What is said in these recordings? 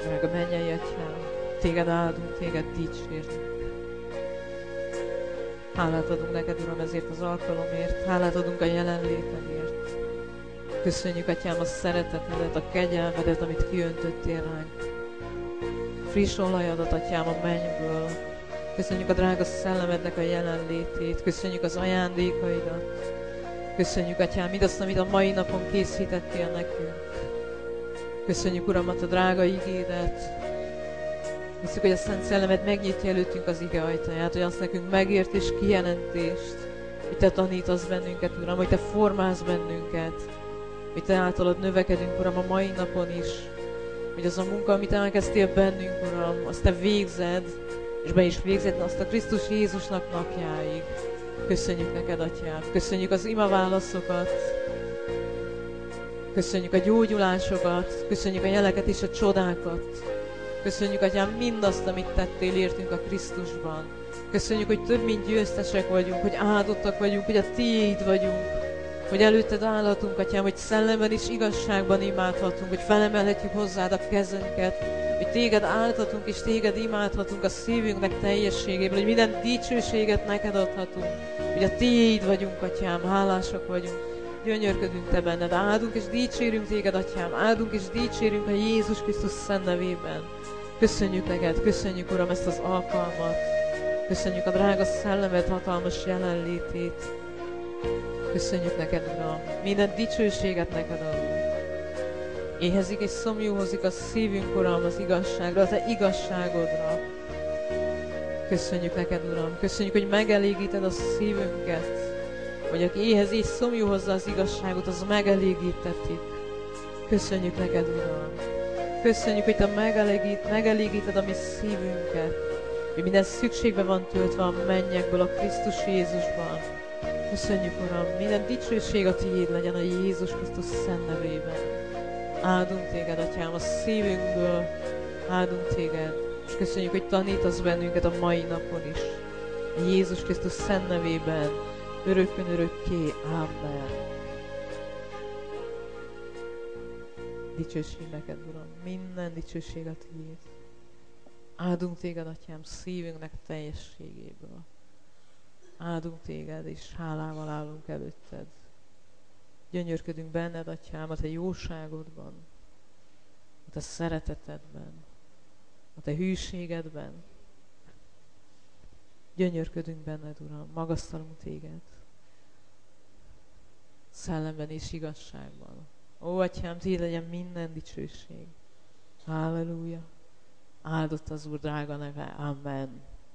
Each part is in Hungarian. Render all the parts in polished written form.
Drága mennyei Atyám, Téged áldunk, Téged dicsérünk. Hálát adunk neked, Uram, ezért az alkalomért, hálát adunk a jelenlétedért. Köszönjük, Atyám, a szeretetedet, a kegyelmedet, amit kiöntöttél ránk. Friss olajadat, Atyám, a mennyből. Köszönjük a drága szellemednek a jelenlétét, köszönjük az ajándékaidat. Köszönjük, Atyám, mindazt, amit a mai napon készítettél nekünk. Köszönjük, Uram, a drága igédet. Hiszük, hogy a Szent Szellemed megnyitja előttünk az ige ajtaját, hogy azt nekünk megért és kijelentést, hogy Te tanítasz bennünket, Uram, hogy Te formálsz bennünket, hogy Te általad növekedünk, Uram, a mai napon is, hogy az a munka, amit elkezdtél bennünk, Uram, azt Te végzed, és be is végzed azt a Krisztus Jézusnak napjáig. Köszönjük neked, Atyám, köszönjük az imaválaszokat, köszönjük a gyógyulásokat, köszönjük a jeleket és a csodákat. Köszönjük, Atyám, mindazt, amit tettél értünk a Krisztusban. Köszönjük, hogy több mint győztesek vagyunk, hogy áldottak vagyunk, hogy a Tiéd vagyunk, hogy előtted állhatunk, Atyám, hogy szellemben és igazságban imádhatunk, hogy felemelhetjük hozzád a kezünket, hogy Téged áldhatunk és Téged imádhatunk a szívünknek teljességében, hogy minden dicsőséget neked adhatunk, hogy a Tiéd vagyunk, Atyám, hálásak vagyunk. Gyönyörködünk Te benned, áldunk és dicsérünk Téged, Atyám, áldunk és dicsérünk a Jézus Krisztus szent nevében. Köszönjük neked, köszönjük, Uram, ezt az alkalmat. Köszönjük a drága szellemed hatalmas jelenlétét. Köszönjük neked, Uram, minden dicsőséget neked adunk. Éhezik és szomjúhozik a szívünk, Uram, az igazságra, a Te igazságodra. Köszönjük neked, Uram, köszönjük, hogy megelégíted a szívünket, hogy aki éhez és szomjú hozzá az igazságot, az megelégítetik. Köszönjük neked, Uram. Köszönjük, hogy Te megelégíted a mi szívünket, hogy minden szükségbe van töltve a mennyekből a Krisztus Jézusban. Köszönjük, Uram, minden dicsőség a Tiéd legyen a Jézus Krisztus szent nevében. Áldunk Téged, Atyám, a szívünkből, áldunk Téged, és köszönjük, hogy tanítasz bennünket a mai napon is. A Jézus Krisztus szent nevében, örökkön örökké. Amen. Dicsőség neked, Uram, minden dicsőség a Tiéd. Áldunk Téged, Atyám, szívünknek teljességéből. Áldunk Téged, és hálával állunk előtted. Gyönyörködünk benned, Atyám, a Te jóságodban, a Te szeretetedben, a Te hűségedben. Gyönyörködünk benned, Uram, magasztalunk Téged. Szellemben és igazságban. Ó, Atyám, Tiéd legyen minden dicsőség. Halleluja. Áldott az Úr drága neve. Amen.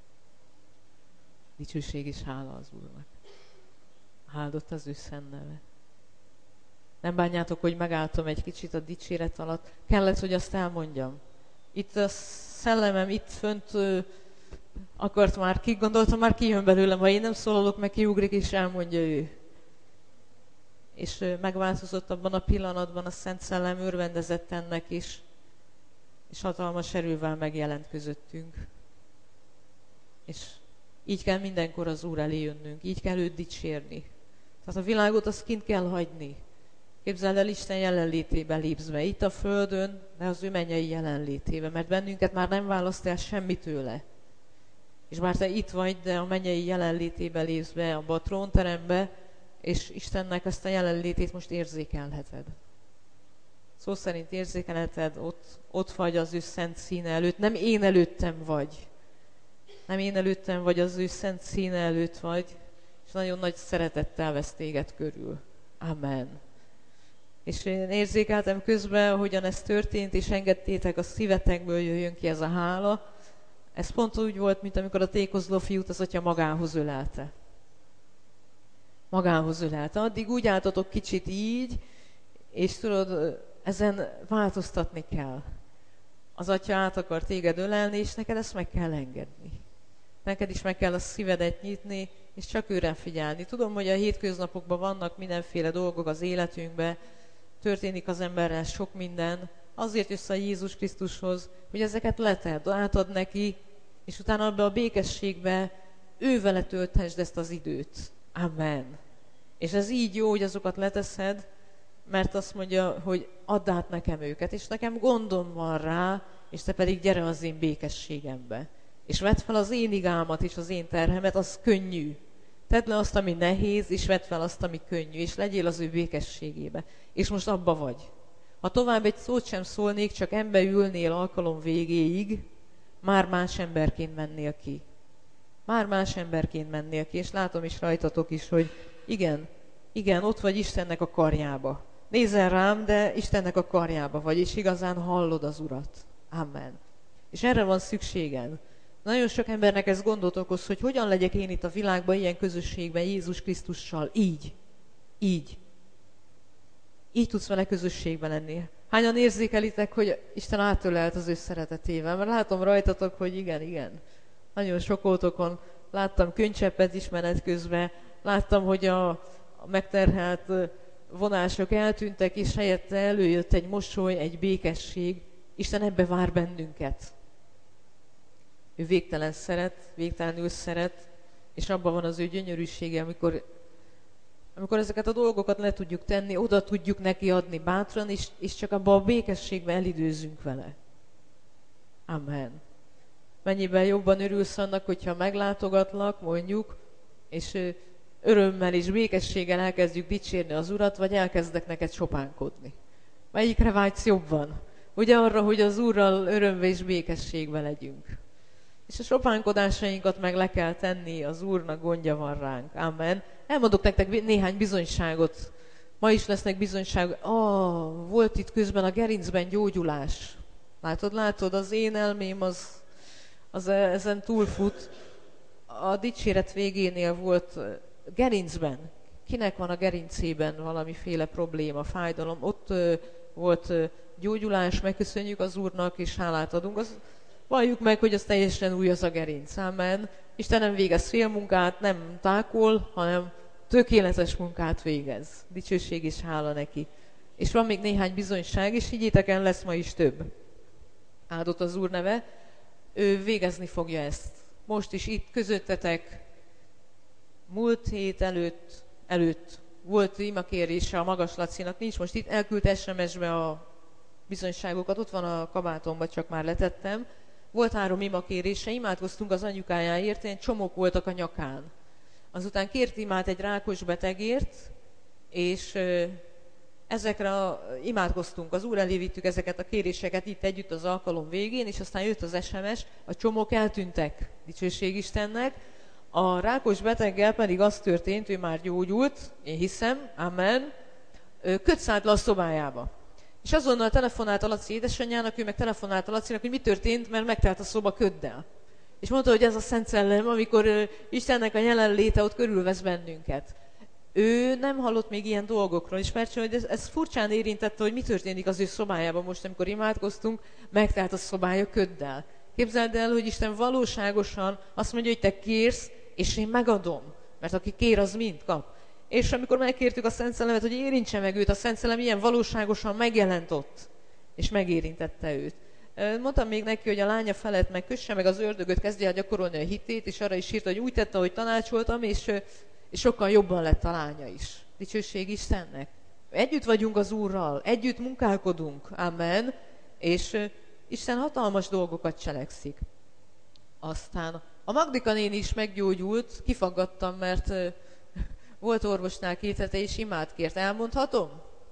Dicsőség és hála az Úrnak. Áldott az ő szent neve. Nem bánjátok, hogy megálltam egy kicsit a dicséret alatt. Kellett, hogy azt elmondjam. Itt a szellemem, itt fönt akart már, gondoltam, már kijön belőlem, ha én nem szólalok, meg kiugrik és elmondja ő. És megváltozott abban a pillanatban, a Szent Szellem örvendezett ennek is, és hatalmas erővel megjelent közöttünk. És így kell mindenkor az Úr elé jönnünk, így kell őt dicsérni. Tehát a világot azt kint kell hagyni. Képzeld el, Isten jelenlétébe lépsz be, itt a földön, de az ő mennyei jelenlétébe, mert bennünket már nem választ el semmi tőle. És bár te itt vagy, de a mennyei jelenlétébe lépsz be, abba a trónterembe, és Istennek ezt a jelenlétét most érzékelheted. Szó szerint érzékelheted, ott vagy az ő szent színe előtt, nem én előttem vagy. Nem én előttem vagy, az ő szent színe előtt vagy, és nagyon nagy szeretettel vesz téged körül. Amen. És én érzékeltem közben, ahogyan ez történt, és engedtétek a szívetekből jöjjön ki ez a hála. Ez pont úgy volt, mint amikor a tékozló fiút az Atya magához ölelte. Magához ölelte. Addig úgy álltatok kicsit így, és tudod, ezen változtatni kell. Az Atya át akar téged ölelni, és neked ezt meg kell engedni. Neked is meg kell a szívedet nyitni, és csak őre figyelni. Tudom, hogy a hétköznapokban vannak mindenféle dolgok az életünkben, történik az emberrel sok minden, azért jössz a Jézus Krisztushoz, hogy ezeket letedd, átad neki, és utána abba a békességbe ő vele tölthesd ezt az időt. Amen. És ez így jó, hogy azokat leteszed, mert azt mondja, hogy add át nekem őket, és nekem gondom van rá, és te pedig gyere az én békességembe. És vedd fel az én igámat és az én terhemet, az könnyű. Tedd le azt, ami nehéz, és vedd fel azt, ami könnyű, és legyél az ő békességébe. És most abba vagy. Ha tovább egy szót sem szólnék, csak ebbe ülnél alkalom végéig, már más emberként mennél ki. Már más emberként mennél ki, és látom is rajtatok is, hogy igen, ott vagy Istennek a karjába. Nézel rám, de Istennek a karjába vagy, és igazán hallod az Urat. Amen. És erre van szükséged. Nagyon sok embernek ez gondot okoz, hogy hogyan legyek én itt a világban, ilyen közösségben, Jézus Krisztussal. Így. Így tudsz vele közösségben lenni. Hányan érzékelitek, hogy Isten átölelt az ő szeretetével? Mert látom rajtatok, hogy igen. Nagyon sokótokon láttam könycseppet is menet közben, láttam, hogy a megterhelt vonások eltűntek, és helyette előjött egy mosoly, egy békesség. Isten ebbe vár bennünket. Ő végtelenül szeret, és abban van az ő gyönyörűsége, amikor ezeket a dolgokat le tudjuk tenni, oda tudjuk neki adni bátran, és csak abban a békességben elidőzünk vele. Amen. Mennyiben jobban örülsz annak, hogyha meglátogatlak, mondjuk, és örömmel és békességgel elkezdjük dicsérni az Urat, vagy elkezdek neked sopánkodni. Melyikre vágysz jobban? Ugye arra, hogy az Úrral örömbe és békességbe legyünk. És a sopánkodásainkat meg le kell tenni, az Úrnak gondja van ránk. Amen. Elmondok nektek néhány bizonyságot. Ma is lesznek bizonyságok. Volt itt közben a gerincben gyógyulás. Látod, az én elmém az ezen túlfut. A dicséret végénél volt gerincben. Kinek van a gerincében valamiféle probléma, fájdalom? Ott volt gyógyulás, megköszönjük az Úrnak, és hálát adunk. Valljuk meg, hogy az teljesen új az a gerinc. Amen. Isten nem végez félmunkát, nem tákol, hanem tökéletes munkát végez. Dicsőség és hála neki. És van még néhány bizonyság, és higgyétek el, lesz ma is több. Áldott az Úr neve. Ő végezni fogja ezt. Most is itt közöttetek, múlt hét előtt volt imakérése a Magas Lacinak, nincs most itt, elküldte SMS-be a bizonyságokat, ott van a kabátomba, csak már letettem. Volt 3 imakérése, imádkoztunk az anyukájáért, ilyen csomók voltak a nyakán. Azután kért imát egy rákos betegért, és ezekre imádkoztunk, az Úr elé vittük ezeket a kéréseket itt együtt az alkalom végén, és aztán jött az SMS, a csomók eltűntek, dicsőség Istennek. A rákos beteggel pedig az történt, ő már gyógyult, én hiszem, amen, köt szállt le a szobájába. És azonnal telefonált a Laci édesanyjának, ő meg telefonált a Lacinak, hogy mi történt, mert megtelt a szoba köddel. És mondta, hogy ez a Szent Szellem, amikor Istennek a jelenléte ott körülvesz bennünket. Ő nem hallott még ilyen dolgokról, és mert hogy ez furcsán érintette, hogy mi történik az ő szobájában most, amikor imádkoztunk, megtelt a szobája köddel. Képzeld el, hogy Isten valóságosan azt mondja, hogy te kérsz, és én megadom. Mert aki kér, az mind kap. És amikor megkértük a Szent Szellemet, hogy érintse meg őt, a Szent Szellem ilyen valóságosan megjelent ott, és megérintette őt. Mondtam még neki, hogy a lánya felett megkösse meg az ördögöt, kezdje el gyakorolni a hitét, és arra is írta, hogy úgy tette, ahogy tanácsoltam, és sokkal jobban lett a lánya is. Dicsőség Istennek. Együtt vagyunk az Úrral, együtt munkálkodunk, amen, és Isten hatalmas dolgokat cselekszik. Aztán a Magdika néni is meggyógyult, kifaggattam, mert volt orvosnál 2 hete, és imát kért. Elmondhatom?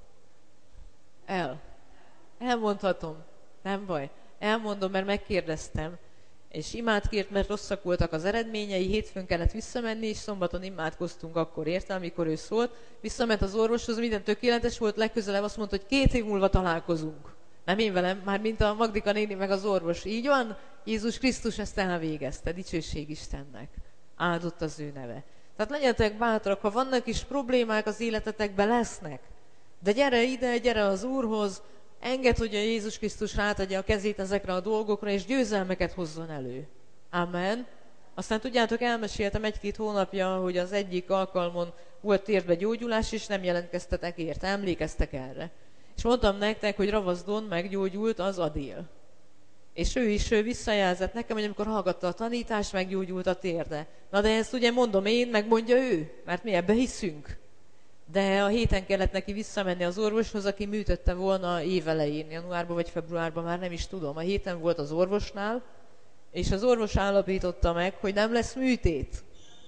Elmondhatom. Nem baj. Elmondom, mert megkérdeztem. És imát kért, mert rosszak voltak az eredményei, hétfőn kellett visszamenni, és szombaton imádkoztunk akkor érte, amikor ő szólt. Visszament az orvoshoz, minden tökéletes volt, legközelebb azt mondta, hogy 2 év múlva találkozunk. Nem én velem, már mint a Magdika néni meg az orvos. Így van? Jézus Krisztus ezt elvégezte. Dicsőség Istennek. Áldott az ő neve. Tehát legyetek bátrak, ha vannak is problémák az életetekben, lesznek. De gyere ide, gyere az Úrhoz, engedd, hogy a Jézus Krisztus rátadja a kezét ezekre a dolgokra, és győzelmeket hozzon elő. Amen. Aztán tudjátok, elmeséltem 1-2 hónapja, hogy az egyik alkalmon volt térdbe gyógyulás, és nem jelentkeztetek érte. Emlékeztek erre. És mondtam nektek, hogy Ravaszdon meggyógyult az Adél. És ő is visszajelzett nekem, hogy amikor hallgatta a tanítást, meggyógyult a térde. Na de ezt ugye mondom én, meg mondja ő, mert mi ebbe hiszünk. de a héten kellett neki visszamenni az orvoshoz, aki műtötte volna évelején, januárban vagy februárban, már nem is tudom. A héten volt az orvosnál, és az orvos állapította meg, hogy nem lesz műtét,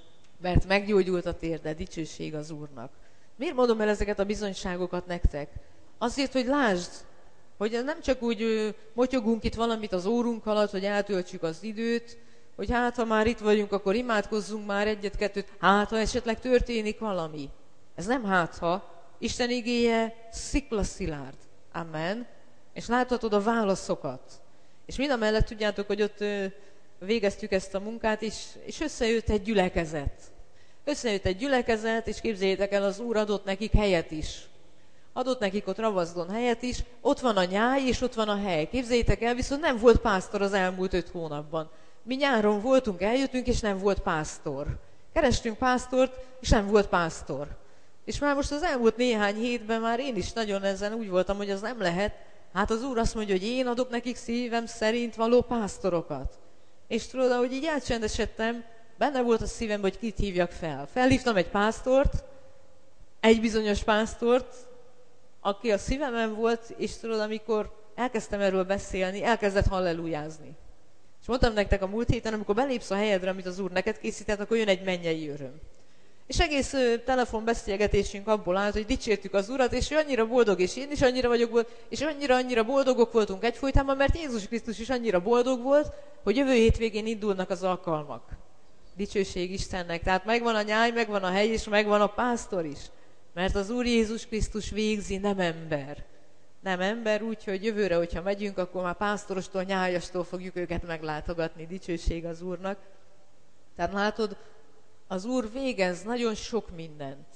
mert meggyógyult a térde, dicsőség az Úrnak. Miért mondom el ezeket a bizonyságokat nektek? Azért, hogy lásd, hogy nem csak úgy motyogunk itt valamit az órunk alatt, hogy eltöltsük az időt, hogy hát, ha már itt vagyunk, akkor imádkozzunk már egyet-kettőt, hát, ha esetleg történik valami. Ez nem hátha, Isten igéje sziklaszilárd. Amen. És láthatod a válaszokat. És mindamellett tudjátok, hogy ott végeztük ezt a munkát, és összejött egy gyülekezet. Összejött egy gyülekezet, és képzeljétek el, az Úr adott nekik helyet is. Adott nekik ott Ravazdon helyet is, ott van a nyáj, és ott van a hely. Képzeljétek el, viszont nem volt pásztor az elmúlt 5 hónapban. Mi nyáron voltunk, eljöttünk, és nem volt pásztor. Kerestünk pásztort, és nem volt pásztor. És már most az elmúlt néhány hétben már én is nagyon ezen úgy voltam, hogy az nem lehet. Hát az Úr azt mondja, hogy én adok nekik szívem szerint való pásztorokat. És tudod, ahogy így elcsendesedtem, benne volt a szívem, hogy kit hívjak fel. Felhívtam egy pásztort, egy bizonyos pásztort, aki a szívemen volt, és tudod, amikor elkezdtem erről beszélni, elkezdett hallelujázni. És mondtam nektek a múlt héten, amikor belépsz a helyedre, amit az Úr neked készített, akkor jön egy mennyei öröm. És egész telefonbeszélgetésünk abból állt, hogy dicsértük az Urat, és ő annyira boldog, és én is annyira vagyok boldog, és annyira boldogok voltunk egyfolytában, mert Jézus Krisztus is annyira boldog volt, hogy jövő hétvégén indulnak az alkalmak. Dicsőség Istennek. Tehát megvan a nyáj, megvan a hely, és megvan a pásztor is. Mert az Úr Jézus Krisztus végzi, nem ember. Nem ember, úgyhogy jövőre, hogyha megyünk, akkor már pásztorostól, nyájastól fogjuk őket meglátogatni. Dicsőség az Úrnak. Tehát látod, az Úr végez nagyon sok mindent.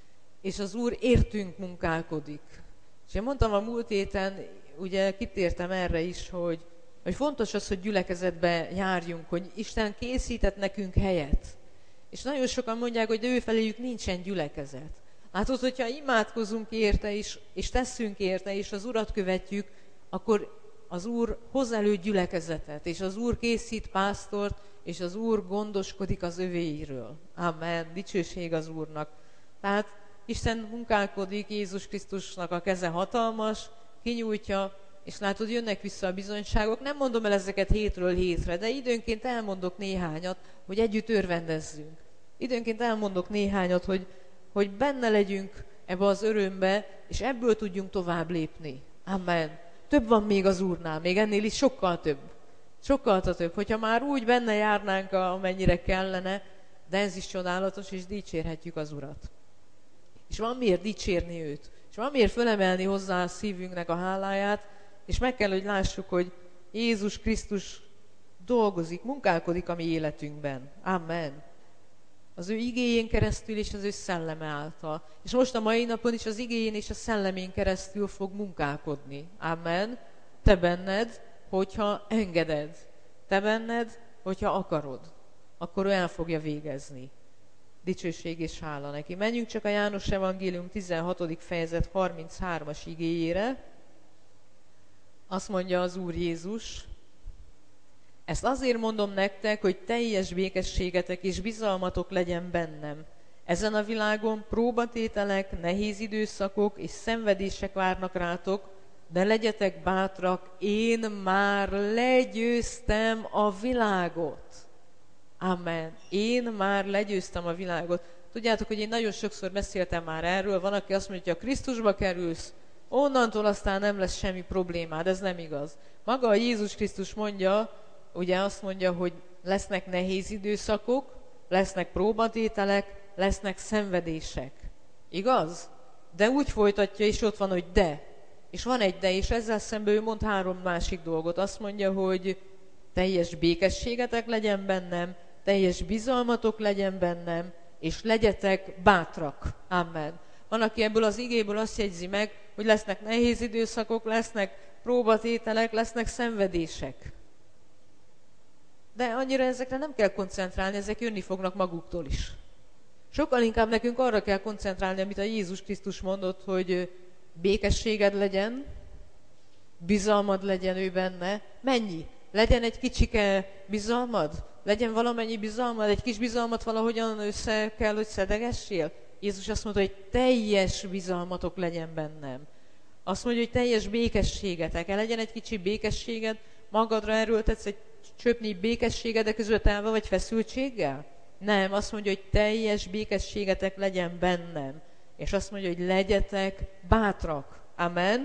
És az Úr értünk munkálkodik. És én mondtam a múlt héten, ugye kitértem erre is, hogy fontos az, hogy gyülekezetbe járjunk, hogy Isten készített nekünk helyet. És nagyon sokan mondják, hogy de ő feléjük nincsen gyülekezet. Látod, hogyha imádkozunk érte is, és tesszünk érte, és az Urat követjük, akkor az Úr hoz elő gyülekezetet, és az Úr készít pásztort, és az Úr gondoskodik az övéiről. Amen. Dicsőség az Úrnak. Tehát Isten munkálkodik, Jézus Krisztusnak a keze hatalmas, kinyújtja, és látod, jönnek vissza a bizonyságok. Nem mondom el ezeket hétről hétre, de időnként elmondok néhányat, hogy együtt örvendezzünk. Időnként elmondok néhányat, hogy benne legyünk ebbe az örömbe, és ebből tudjunk tovább lépni. Amen. Több van még az Úrnál, még ennél is sokkal több. Sokkal több. Hogyha már úgy benne járnánk, amennyire kellene, de ez is csodálatos, és dicsérhetjük az Urat. És van miért dicsérni őt. És van miért fölemelni hozzá a szívünknek a háláját, és meg kell, hogy lássuk, hogy Jézus Krisztus dolgozik, munkálkodik a mi életünkben. Amen. Az ő igéjén keresztül és az ő szelleme által. És most a mai napon is az igéjén és a szellemén keresztül fog munkálkodni. Amen. Te benned, hogyha engeded. Te benned, hogyha akarod. Akkor ő el fogja végezni. Dicsőség és hála neki. Menjünk csak a János Evangélium 16. fejezet 33-as igéjére. Azt mondja az Úr Jézus: ezt azért mondom nektek, hogy teljes békességetek és bizalmatok legyen bennem. Ezen a világon próbatételek, nehéz időszakok és szenvedések várnak rátok, de legyetek bátrak, én már legyőztem a világot. Amen. Én már legyőztem a világot. Tudjátok, hogy én nagyon sokszor beszéltem már erről, van, aki azt mondja, hogy ha Krisztusba kerülsz, onnantól aztán nem lesz semmi problémád, ez nem igaz. Maga a Jézus Krisztus mondja, ugye azt mondja, hogy lesznek nehéz időszakok, lesznek próbatételek, lesznek szenvedések. Igaz? De úgy folytatja, és ott van, hogy de. És van egy de, és ezzel szemben ő mond 3 másik dolgot. Azt mondja, hogy teljes békességetek legyen bennem, teljes bizalmatok legyen bennem, és legyetek bátrak. Amen. Van, aki ebből az igéből azt jegyzi meg, hogy lesznek nehéz időszakok, lesznek próbatételek, lesznek szenvedések. De annyira ezekre nem kell koncentrálni, ezek jönni fognak maguktól is. Sokkal inkább nekünk arra kell koncentrálni, amit a Jézus Krisztus mondott, hogy békességed legyen, bizalmad legyen ő benne. Mennyi? Legyen egy kicsike bizalmad? Legyen valamennyi bizalmad? Egy kis bizalmat valahogyan össze kell, hogy szedegessél? Jézus azt mondta, hogy teljes bizalmatok legyen bennem. Azt mondja, hogy teljes békességetek. Legyen egy kicsi békességed, magadra erőltetsz egy csöpnyi békességed, de között állva vagy feszültséggel? Nem, azt mondja, hogy teljes békességetek legyen bennem. És azt mondja, hogy legyetek bátrak. Amen.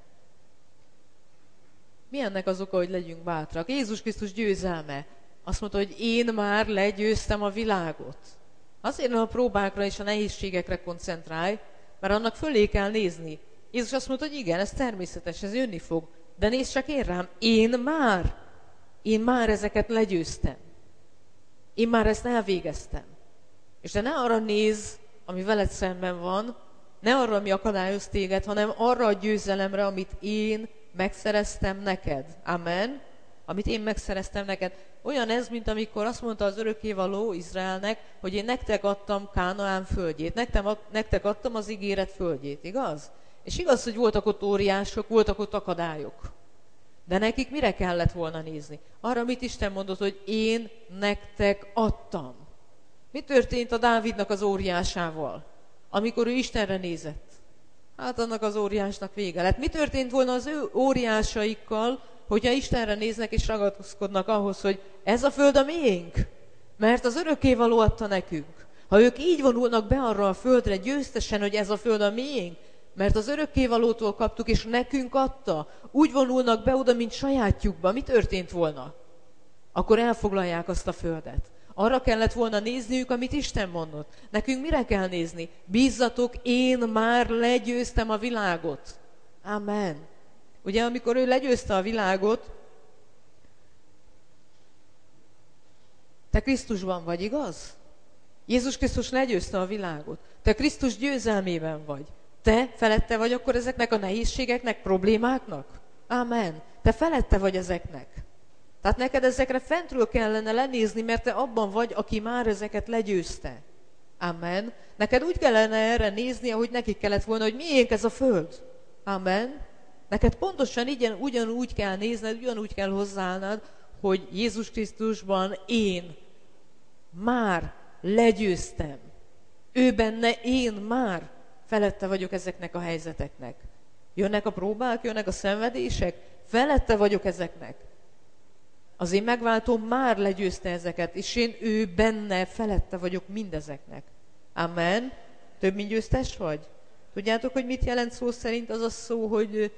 Mi ennek az oka, hogy legyünk bátrak? Jézus Krisztus győzelme. Azt mondta, hogy én már legyőztem a világot. Azért nem a próbákra és a nehézségekre koncentrálj, mert annak fölé kell nézni. Jézus azt mondta, hogy igen, ez természetes, ez jönni fog. De nézd csak én rám, én már ezeket legyőztem. Én már ezt elvégeztem. És de ne arra nézz, ami veled szemben van, ne arra, ami akadályoz téged, hanem arra a győzelemre, amit én megszereztem neked. Amen. Amit én megszereztem neked. Olyan ez, mint amikor azt mondta az örökkévaló Izraelnek, hogy én nektek adtam Kánaán földjét. Nektek adtam az ígéret földjét, igaz? És igaz, hogy voltak ott óriások, voltak ott akadályok. De nekik mire kellett volna nézni? Arra, amit Isten mondott, hogy én nektek adtam. Mi történt a Dávidnak az óriásával, amikor ő Istenre nézett? Hát annak az óriásnak vége lett. Mi történt volna az ő óriásaikkal, hogyha Istenre néznek és ragaszkodnak ahhoz, hogy ez a föld a miénk? Mert az örökkévaló adta nekünk. Ha ők így vonulnak be arra a földre győztesen, hogy ez a föld a miénk, mert az örökkévalótól kaptuk, és nekünk adta, úgy vonulnak be oda, mint sajátjukba, mi történt volna? Akkor elfoglalják azt a földet. Arra kellett volna nézniük, amit Isten mondott. Nekünk mire kell nézni? Bízzatok, én már legyőztem a világot. Amen. Ugye, amikor ő legyőzte a világot, te Krisztusban vagy, igaz? Jézus Krisztus legyőzte a világot. Te Krisztus győzelmében vagy. Te felette vagy akkor ezeknek a nehézségeknek, problémáknak? Amen. Te felette vagy ezeknek. Tehát neked ezekre fentről kellene lenézni, mert te abban vagy, aki már ezeket legyőzte. Amen. Neked úgy kellene erre nézni, ahogy nekik kellett volna, hogy miénk ez a föld. Amen. Neked pontosan ugyanúgy kell nézned, ugyanúgy kell hozzáállnod, hogy Jézus Krisztusban én már legyőztem. Ő benne én már felette vagyok ezeknek a helyzeteknek. Jönnek a próbák, jönnek a szenvedések, felette vagyok ezeknek. Az én megváltóm már legyőzte ezeket, és én ő benne felette vagyok mindezeknek. Amen. Több mint győztes vagy? Tudjátok, hogy mit jelent szó szerint az a szó, hogy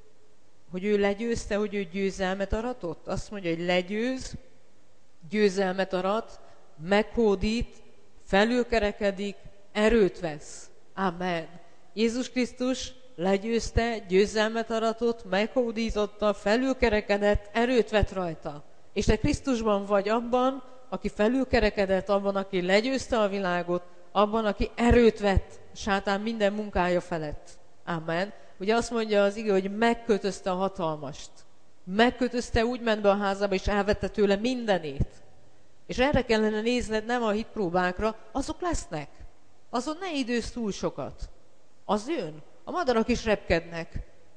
ő legyőzte, hogy ő győzelmet aratott? Azt mondja, hogy legyőz, győzelmet arat, meghódít, felülkerekedik, erőt vesz. Amen. Jézus Krisztus legyőzte, győzelmet aratott, meghódította, felülkerekedett, erőt vett rajta. És te Krisztusban vagy abban, aki felülkerekedett, abban, aki legyőzte a világot, abban, aki erőt vett sátán minden munkája felett. Amen. Ugye azt mondja az ige, hogy megkötözte a hatalmast. Megkötözte, úgy ment be a házába, és elvette tőle mindenét. És erre kellene nézned, nem a hitpróbákra, azok lesznek. Azon ne időzz túl sokat. Az jön. A madarak is repkednek.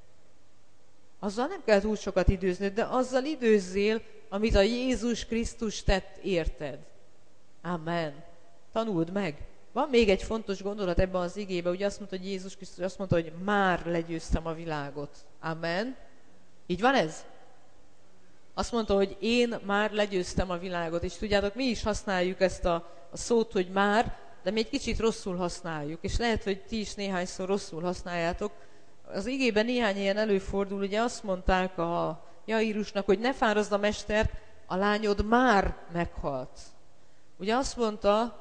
Azzal nem kell túl sokat időznöd, de azzal időzzél, amit a Jézus Krisztus tett érted. Amen. Tanuld meg. Van még egy fontos gondolat ebben az igében, ugye azt mondta, hogy Jézus Krisztus azt mondta, hogy már legyőztem a világot. Amen. Így van ez? Azt mondta, hogy én már legyőztem a világot. És tudjátok, mi is használjuk ezt a szót, hogy már, de mi egy kicsit rosszul használjuk. És lehet, hogy ti is néhányszor rosszul használjátok. Az igében néhány ilyen előfordul, ugye azt mondták a Jairusnak, hogy ne fáraszd a mestert, a lányod már meghalt. Ugye azt mondta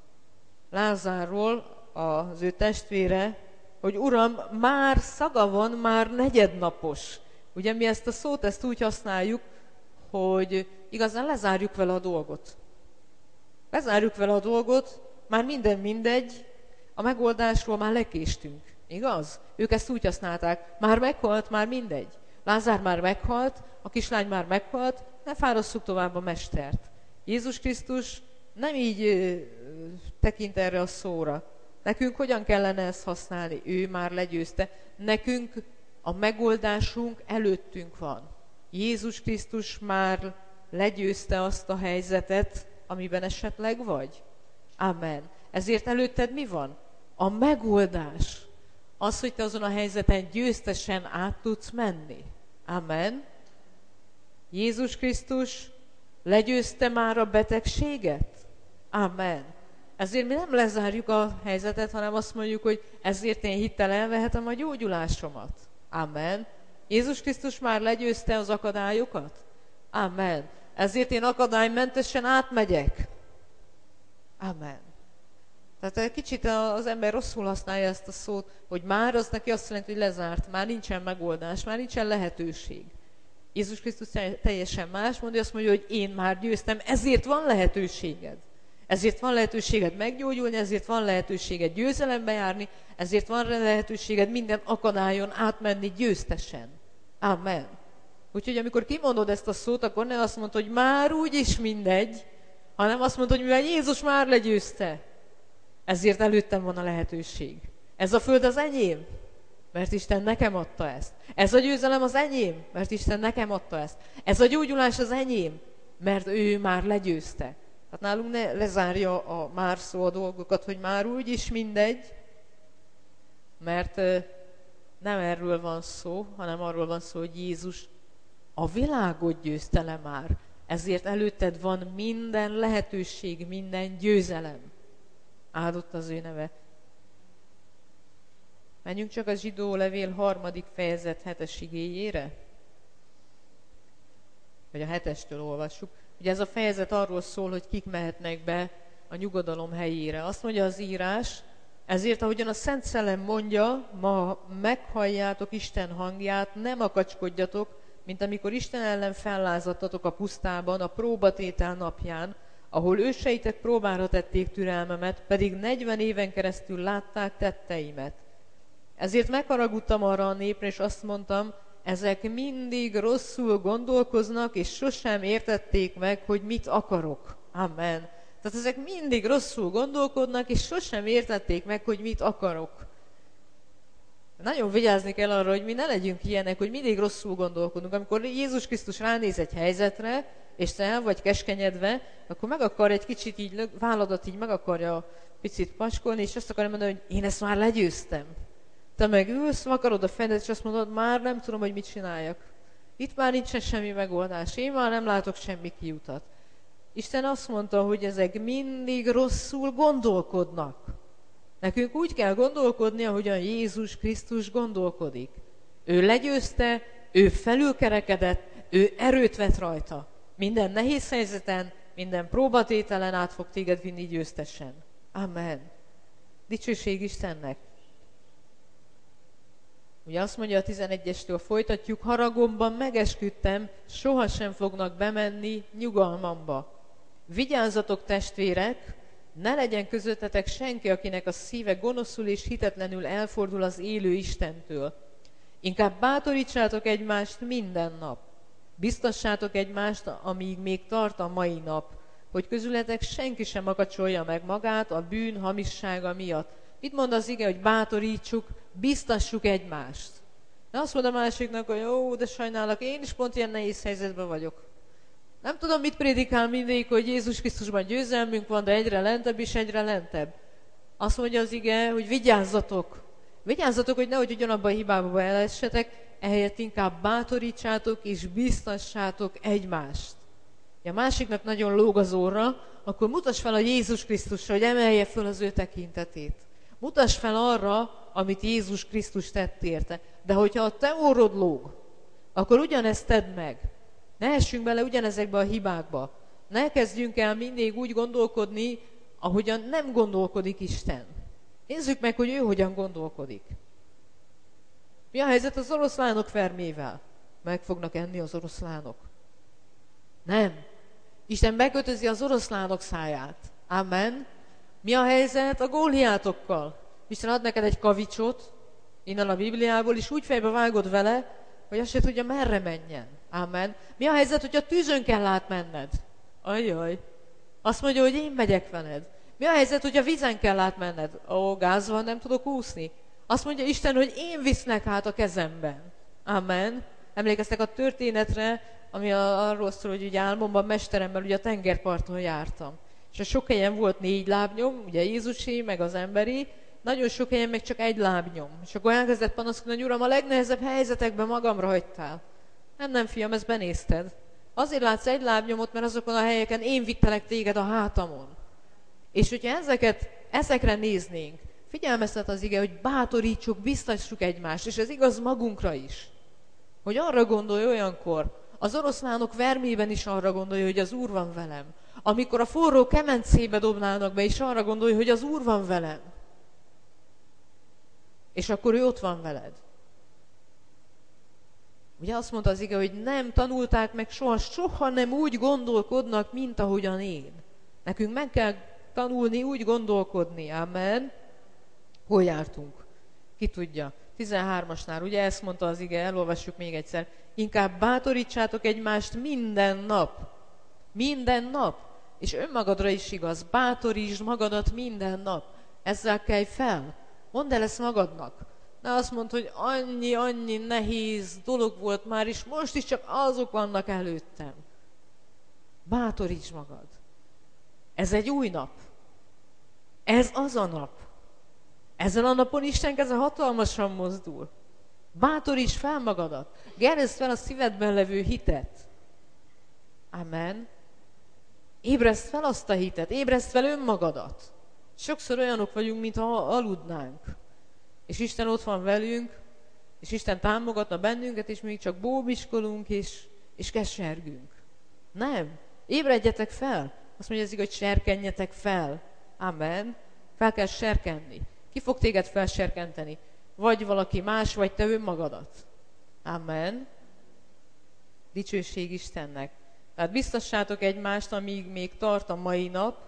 Lázárról az ő testvére, hogy Uram, már szaga van, már negyednapos. Ugye mi ezt a szót, ezt úgy használjuk, hogy igazán lezárjuk vele a dolgot. Lezárjuk vele a dolgot, már minden mindegy, a megoldásról már lekéstünk. Igaz? Ők ezt úgy használták, már meghalt, már mindegy. Lázár már meghalt, a kislány már meghalt, ne fárasszuk tovább a mestert. Jézus Krisztus nem így tekint erre a szóra. Nekünk hogyan kellene ezt használni? Ő már legyőzte. Nekünk a megoldásunk előttünk van. Jézus Krisztus már legyőzte azt a helyzetet, amiben esetleg vagy. Amen. Ezért előtted mi van? A megoldás az, hogy te azon a helyzeten győztesen át tudsz menni. Amen. Jézus Krisztus legyőzte már a betegséget? Amen. Ezért mi nem lezárjuk a helyzetet, hanem azt mondjuk, hogy ezért én hittel elvehetem a gyógyulásomat. Amen. Jézus Krisztus már legyőzte az akadályokat? Amen. Ezért én akadálymentesen átmegyek. Amen. Tehát egy kicsit az ember rosszul használja ezt a szót, hogy már az neki azt jelenti, hogy lezárt, már nincsen megoldás, már nincsen lehetőség. Jézus Krisztus teljesen más mondja, azt mondja, hogy én már győztem, ezért van lehetőséged. Ezért van lehetőséged meggyógyulni, ezért van lehetőséged győzelembe járni, ezért van lehetőséged minden akadályon átmenni győztesen. Amen. Úgyhogy amikor kimondod ezt a szót, akkor ne azt mondod, hogy már úgyis mindegy, hanem azt mondod, hogy mivel Jézus már legyőzte, ezért előttem van a lehetőség. Ez a föld az enyém, mert Isten nekem adta ezt. Ez a győzelem az enyém, mert Isten nekem adta ezt. Ez a gyógyulás az enyém, mert ő már legyőzte. Hát nálunk ne lezárja a már szó a dolgokat, hogy már úgyis mindegy, mert nem erről van szó, hanem arról van szó, hogy Jézus a világot győzte le már. Ezért előtted van minden lehetőség, minden győzelem. Áldott az ő neve. Menjünk csak a Zsidó levél 3. fejezet 7. igéjére. Vagy a 7-estől olvassuk. Ugye ez a fejezet arról szól, hogy kik mehetnek be a nyugodalom helyére. Azt mondja az írás, ezért ahogyan a Szent Szellem mondja, ma meghalljátok Isten hangját, ne makacskodjatok, mint amikor Isten ellen fellázadtatok a pusztában, a próbatétel napján, ahol őseitek próbára tették türelmemet, pedig 40 éven keresztül látták tetteimet. Ezért megharagudtam arra a népre, és azt mondtam, ezek mindig rosszul gondolkoznak, és sosem értették meg, hogy mit akarok. Amen. Tehát ezek mindig rosszul gondolkodnak, és sosem értették meg, hogy mit akarok. Nagyon vigyázni kell arra, hogy mi ne legyünk ilyenek, hogy mindig rosszul gondolkodunk. Amikor Jézus Krisztus ránéz egy helyzetre, és te el vagy keskenyedve, akkor meg akar egy kicsit így, válladat így meg akarja picit paskolni, és azt akarja mondani, hogy én ezt már legyőztem. Te meg ülsz, vakarod a fejedet, és azt mondod, már nem tudom, hogy mit csináljak. Itt már nincsen semmi megoldás, én már nem látok semmi kiutat. Isten azt mondta, hogy ezek mindig rosszul gondolkodnak. Nekünk úgy kell gondolkodni, ahogyan Jézus Krisztus gondolkodik. Ő legyőzte, ő felülkerekedett, ő erőt vett rajta. Minden nehéz helyzeten, minden próbatételen át fog téged vinni győztesen. Amen. Dicsőség Istennek. Ugye azt mondja a 11-estől folytatjuk, haragomban megesküdtem, sohasem fognak bemenni nyugalmamba. Vigyázzatok testvérek, ne legyen közöttetek senki, akinek a szíve gonoszul és hitetlenül elfordul az élő Istentől. Inkább bátorítsátok egymást minden nap. Biztassátok egymást, amíg még tart a mai nap, hogy közületek senki sem makacsolja meg magát a bűn hamissága miatt. Mit mond az ige, hogy bátorítsuk, biztassuk egymást. De azt mond a másiknak, hogy ó, de sajnálok, én is pont ilyen nehéz helyzetben vagyok. Nem tudom, mit prédikál mindig, hogy Jézus Krisztusban győzelmünk van, de egyre lentebb és egyre lentebb. Azt mondja az ige, hogy vigyázzatok. Vigyázzatok, hogy nehogy ugyanabba a hibába elessetek, ehelyett inkább bátorítsátok és biztassátok egymást. Ha a másiknak nagyon lóg az orra, akkor mutass fel a Jézus Krisztusra, hogy emelje föl az ő tekintetét. Mutass fel arra, amit Jézus Krisztus tett érte. De hogyha a te orrod lóg, akkor ugyanezt tedd meg. Ne essünk bele ugyanezekbe a hibákba. Ne kezdjünk el mindig úgy gondolkodni, ahogyan nem gondolkodik Isten. Nézzük meg, hogy ő hogyan gondolkodik. Mi a helyzet az oroszlánok vermével? Meg fognak enni az oroszlánok? Nem. Isten bekötözi az oroszlánok száját. Amen. Mi a helyzet a Góliátokkal? Isten ad neked egy kavicsot, innen a Bibliából, és úgy fejbe vágod vele, hogy azt se tudja, merre menjen. Amen. Mi a helyzet, hogyha tűzön kell átmenned? Ajjaj. Azt mondja, hogy én megyek veled. Mi a helyzet, hogyha vízen kell átmenned? Ó, gáz van, nem tudok úszni. Azt mondja Isten, hogy én visznek át a kezemben. Amen. Emlékeztek a történetre, ami arról szól, hogy ugye álmomban mesteremmel ugye a tengerparton jártam. És a sok helyen volt 4 lábnyom, ugye Jézusé, meg az emberi, nagyon sok helyen meg csak egy lábnyom. És akkor elkezdett panaszkodni, hogy Uram, a legnehezebb helyzetekben magamra hagytál. Nem, fiam, ezt benézted. Azért látsz egy lábnyomot, mert azokon a helyeken én vittelek téged a hátamon. És hogyha ezekre néznénk, figyelmeztet az ige, hogy bátorítsuk, biztassuk egymást, és ez igaz magunkra is. Hogy arra gondolj olyankor, az oroszlánok vermében is arra gondolj, hogy az Úr van velem. Amikor a forró kemencébe dobnának be, és arra gondolj, hogy az Úr van velem. És akkor ő ott van veled. Ugye azt mondta az ige, hogy nem tanulták meg soha nem úgy gondolkodnak, mint ahogyan én. Nekünk meg kell tanulni úgy gondolkodni, amen. Hol jártunk? Ki tudja? 13-asnál, ugye ezt mondta az ige, elolvassuk még egyszer. Inkább bátorítsátok egymást minden nap. Minden nap. És önmagadra is igaz. Bátorítsd magadat minden nap. Ezzel kelj fel. Mondd el ezt magadnak. Ne azt mondd, hogy annyi nehéz dolog volt már, és most is csak azok vannak előttem. Bátorítsd magad. Ez egy új nap. Ez az a nap. Ezen a napon Isten keze hatalmasan mozdul. Bátorítsd fel magadat. Gerjeszd fel a szívedben levő hitet. Amen. Ébreszd fel azt a hitet. Ébreszd fel önmagadat. Sokszor olyanok vagyunk, mintha aludnánk. És Isten ott van velünk, és Isten támogatna bennünket, és még csak bóbiskolunk, és kesergünk. Nem. Ébredjetek fel. Azt mondja az igaz, hogy serkenjetek fel. Amen. Fel kell serkenni. Ki fog téged felserkenteni? Vagy valaki más, vagy te önmagadat. Amen. Dicsőség Istennek. Tehát biztassátok egymást, amíg még tart a mai nap,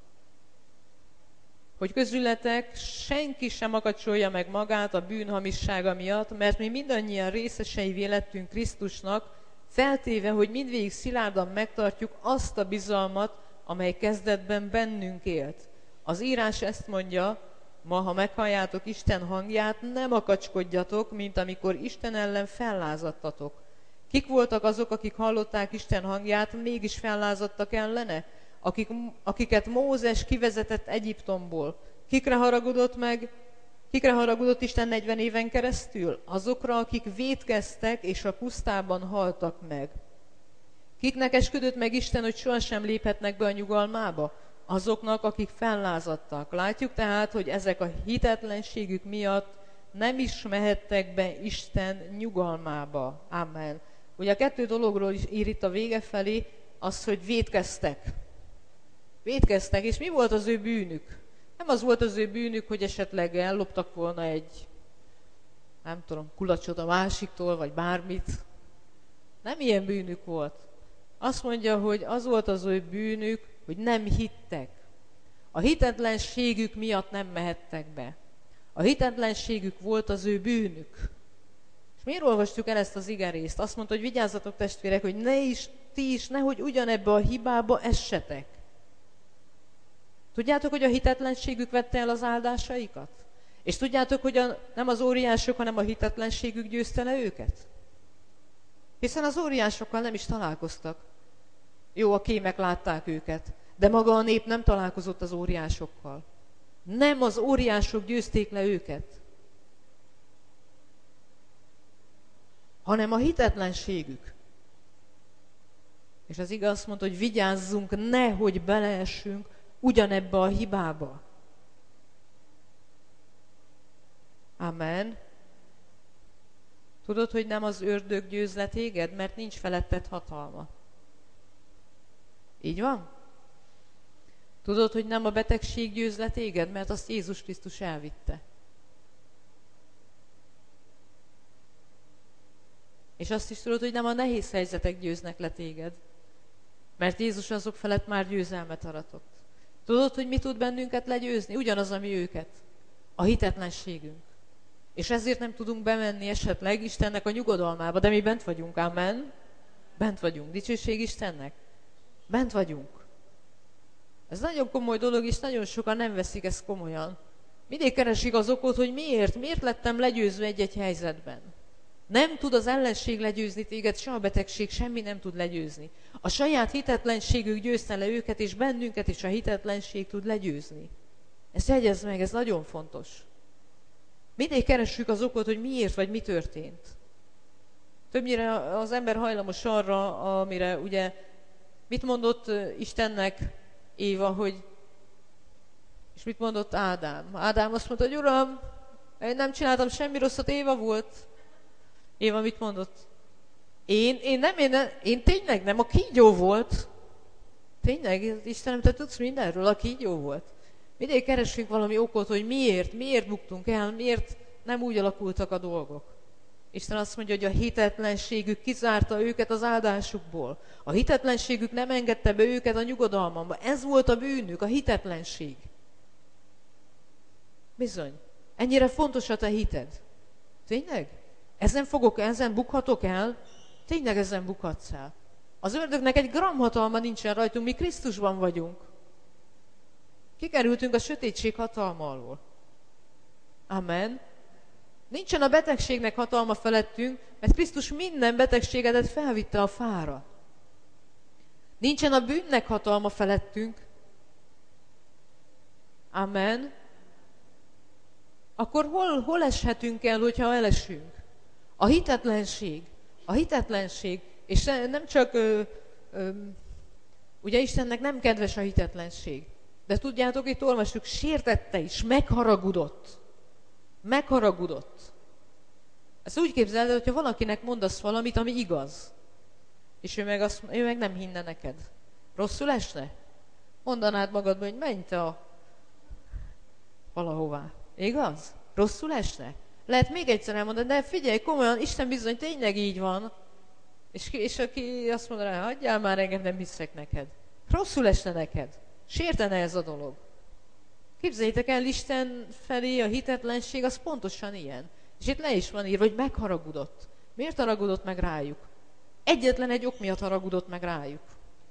hogy közületek senki sem akacsolja meg magát a bűn hamissága miatt, mert mi mindannyian részeseivé lettünk Krisztusnak, feltéve, hogy mindvégig szilárdan megtartjuk azt a bizalmat, amely kezdetben bennünk élt. Az írás ezt mondja, ma, ha meghalljátok Isten hangját, nem akacskodjatok, mint amikor Isten ellen fellázadtatok. Kik voltak azok, akik hallották Isten hangját, mégis fellázadtak ellene? Akiket Mózes kivezetett Egyiptomból. Kikre haragudott Isten 40 éven keresztül? Azokra, akik vétkeztek és a pusztában haltak meg. Kiknek esküdött meg Isten, hogy sohasem léphetnek be a nyugalmába? Azoknak, akik fellázadtak. Látjuk tehát, hogy ezek a hitetlenségük miatt nem is mehettek be Isten nyugalmába. Amen. Ugye a 2 dologról is ír itt a vége felé, az, hogy vétkeztek. Vétkeztek, és mi volt az ő bűnük? Nem az volt az ő bűnük, hogy esetleg elloptak volna egy, nem tudom, kulacsot a másiktól, vagy bármit. Nem ilyen bűnük volt. Azt mondja, hogy az volt az ő bűnük, hogy nem hittek. A hitetlenségük miatt nem mehettek be. A hitetlenségük volt az ő bűnük. És miért olvastuk el ezt az igerészt? Azt mondta, hogy vigyázzatok testvérek, hogy ti is nehogy ugyanebbe a hibába essetek. Tudjátok, hogy a hitetlenségük vette el az áldásaikat? És tudjátok, hogy nem az óriások, hanem a hitetlenségük győzte le őket? Hiszen az óriásokkal nem is találkoztak. Jó, a kémek látták őket, de maga a nép nem találkozott az óriásokkal. Nem az óriások győzték le őket, hanem a hitetlenségük. És az igaz azt mondta, hogy vigyázzunk, nehogy beleessünk ugyanebbe a hibába. Amen. Tudod, hogy nem az ördög győz le téged, mert nincs feletted hatalma. Így van? Tudod, hogy nem a betegség győz le téged, mert azt Jézus Krisztus elvitte. És azt is tudod, hogy nem a nehéz helyzetek győznek le téged, mert Jézus azok felett már győzelmet aratott. Tudod, hogy mi tud bennünket legyőzni? Ugyanaz, ami őket. A hitetlenségünk. És ezért nem tudunk bemenni esetleg Istennek a nyugodalmába, de mi bent vagyunk, amen? Bent vagyunk. Dicsőség Istennek. Bent vagyunk. Ez nagyon komoly dolog, és nagyon sokan nem veszik ezt komolyan. Mindig keresik az okot, hogy miért lettem legyőzve egy-egy helyzetben. Nem tud az ellenség legyőzni téged, se a betegség, semmi nem tud legyőzni. A saját hitetlenségük győzte le őket, és bennünket is a hitetlenség tud legyőzni. Ezt jegyezd meg, ez nagyon fontos. Mindig keressük az okot, hogy miért vagy mi történt. Többnyire az ember hajlamos arra, amire ugye mit mondott Istennek Éva, és mit mondott Ádám? Ádám azt mondta, hogy Uram, én nem csináltam semmi rosszat, Éva volt. Éva mit mondott? Én tényleg nem, a kígyó volt. Tényleg, Istenem, te tudsz mindenről, a kígyó volt. Mindig keresünk valami okot, hogy miért buktunk el, miért nem úgy alakultak a dolgok. Isten azt mondja, hogy a hitetlenségük kizárta őket az áldásukból. A hitetlenségük nem engedte be őket a nyugodalmamba. Ez volt a bűnük, a hitetlenség. Bizony. Ennyire fontos a te hited. Tényleg? Ezen bukhatok el? Tényleg ezen bukhatsz el. Az ördögnek egy gramm hatalma nincsen rajtunk, mi Krisztusban vagyunk. Kikerültünk a sötétség hatalma alól. Amen. Nincsen a betegségnek hatalma felettünk, mert Krisztus minden betegségedet felvitte a fára. Nincsen a bűnnek hatalma felettünk. Amen. Akkor hol eshetünk el, hogyha elesünk? A hitetlenség. És nem csak, ugye Istennek nem kedves a hitetlenség. De tudjátok, itt olvasjuk, sértette is, megharagudott. Ezt úgy képzeld, hogyha valakinek mondasz valamit, ami igaz, és ő meg nem hinne neked. Rosszul esne? Mondanád magadban, hogy menj te valahová. Igaz? Rosszul esne? Lehet még egyszer elmondani, de figyelj, komolyan, Isten bizony tényleg így van. És aki azt mondaná, hagyjál már, engem nem hiszek neked. Rosszul esne neked. Sértene ez a dolog. Képzeljétek el, Isten felé a hitetlenség az pontosan ilyen. És itt le is van írva, hogy megharagudott. Miért haragudott meg rájuk? Egyetlen egy ok miatt haragudott meg rájuk.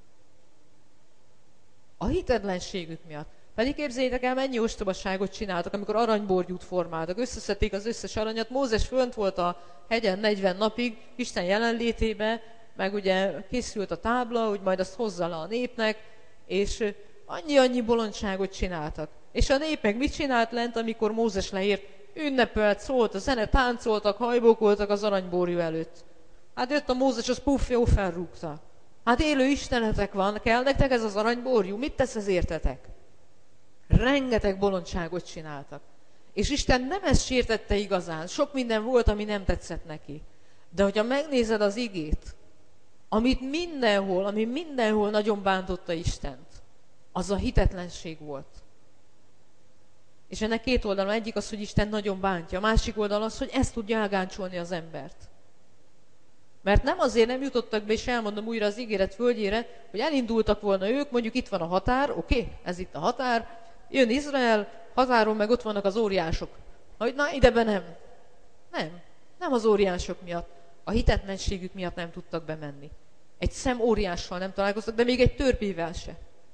A hitetlenségük miatt. Pedig képzeljétek el, mennyi ostobaságot csináltak, amikor aranyborgyút formáltak. Összeszedték az összes aranyat. Mózes fönt volt a hegyen 40 napig, Isten jelenlétébe, meg ugye készült a tábla, hogy majd azt hozza le a népnek, és annyi bolondságot csináltak. És a nép meg mit csinált lent, amikor Mózes leért? Ünnepelt, szólt a zene, táncoltak, hajbókoltak az aranyborjú előtt. Hát jött a Mózes, az puff, jó felrúgta. Hát élő istenetek van, kell nektek ez az aranyborjú? Mit tesz ez értetek? Rengeteg bolondságot csináltak. És Isten nem ezt sértette igazán. Sok minden volt, ami nem tetszett neki. De hogyha megnézed az igét, ami mindenhol nagyon bántotta Istent, az a hitetlenség volt. És ennek két oldalon, egyik az, hogy Isten nagyon bántja, a másik oldal az, hogy ezt tudja elgáncsolni az embert. Mert nem azért nem jutottak be, és elmondom újra az ígéret földjére, hogy elindultak volna ők, mondjuk itt van a határ, oké, ez itt a határ, jön Izrael, határon meg ott vannak az óriások. Hogy na, idebe nem. Nem az óriások miatt. A hitetlenségük miatt nem tudtak bemenni. Egy szem óriással nem találkoztak, de még egy törpével se.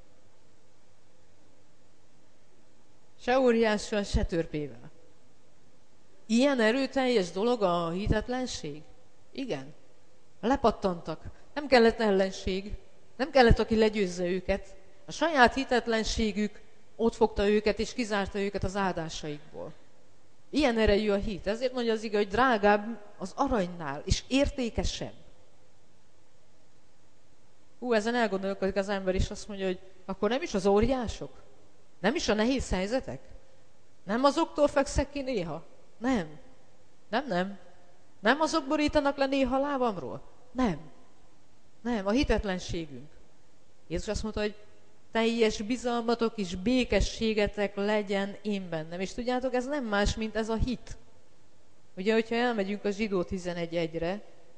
Se óriással, se törpével. Ilyen erőteljes dolog a hitetlenség? Igen. Lepattantak. Nem kellett ellenség. Nem kellett, aki legyőzze őket. A saját hitetlenségük ott fogta őket, és kizárta őket az áldásaikból. Ilyen erejű a hit. Ezért mondja az ige, hogy drágább az aranynál, és értékesebb. Ezen elgondolkodik az ember, és azt mondja, hogy akkor nem is az óriások? Nem is a nehéz helyzetek? Nem azoktól fekszek ki néha? Nem. Nem azok borítanak le néha a lábamról? Nem, a hitetlenségünk. Jézus azt mondta, hogy teljes bizalmatok és békességetek legyen én bennem. És tudjátok, ez nem más, mint ez a hit. Ugye, hogyha elmegyünk a Zsidó 11:1-re,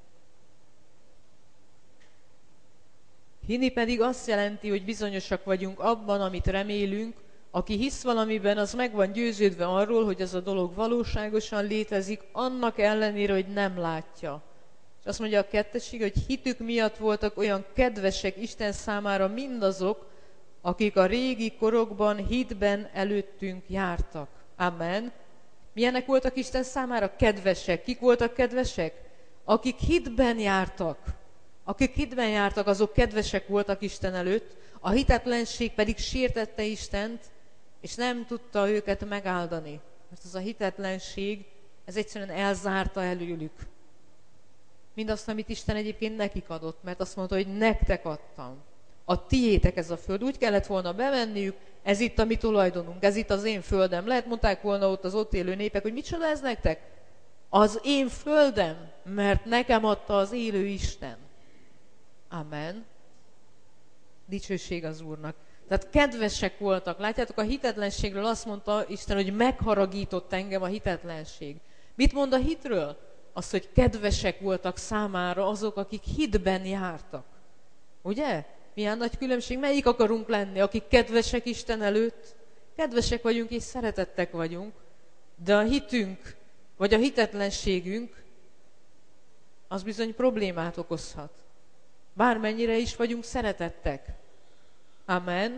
hinni pedig azt jelenti, hogy bizonyosak vagyunk abban, amit remélünk, aki hisz valamiben, az meg van győződve arról, hogy ez a dolog valóságosan létezik, annak ellenére, hogy nem látja. És azt mondja a 2. hogy hitük miatt voltak olyan kedvesek Isten számára mindazok, akik a régi korokban hitben előttünk jártak. Amen. Milyenek voltak Isten számára? Kedvesek. Kik voltak kedvesek? Akik hitben jártak. Akik hitben jártak, azok kedvesek voltak Isten előtt, a hitetlenség pedig sértette Istent, és nem tudta őket megáldani. Mert az a hitetlenség, ez egyszerűen elzárta előlük mindazt, amit Isten egyébként nekik adott, mert azt mondta, hogy nektek adtam. A tiétek ez a föld. Úgy kellett volna bevenniük, ez itt a mi tulajdonunk, ez itt az én földem. Lehet mondták volna ott az ott élő népek, hogy micsoda ez nektek? Az én földem, mert nekem adta az élő Isten. Amen. Dicsőség az Úrnak. Tehát kedvesek voltak. Látjátok, a hitetlenségről azt mondta Isten, hogy megharagított engem a hitetlenség. Mit mond a hitről? Az, hogy kedvesek voltak számára azok, akik hitben jártak. Ugye? Milyen nagy különbség. Melyik akarunk lenni? Akik kedvesek Isten előtt? Kedvesek vagyunk és szeretettek vagyunk, de a hitünk, vagy a hitetlenségünk, az bizony problémát okozhat. Bármennyire is vagyunk szeretettek. Amen.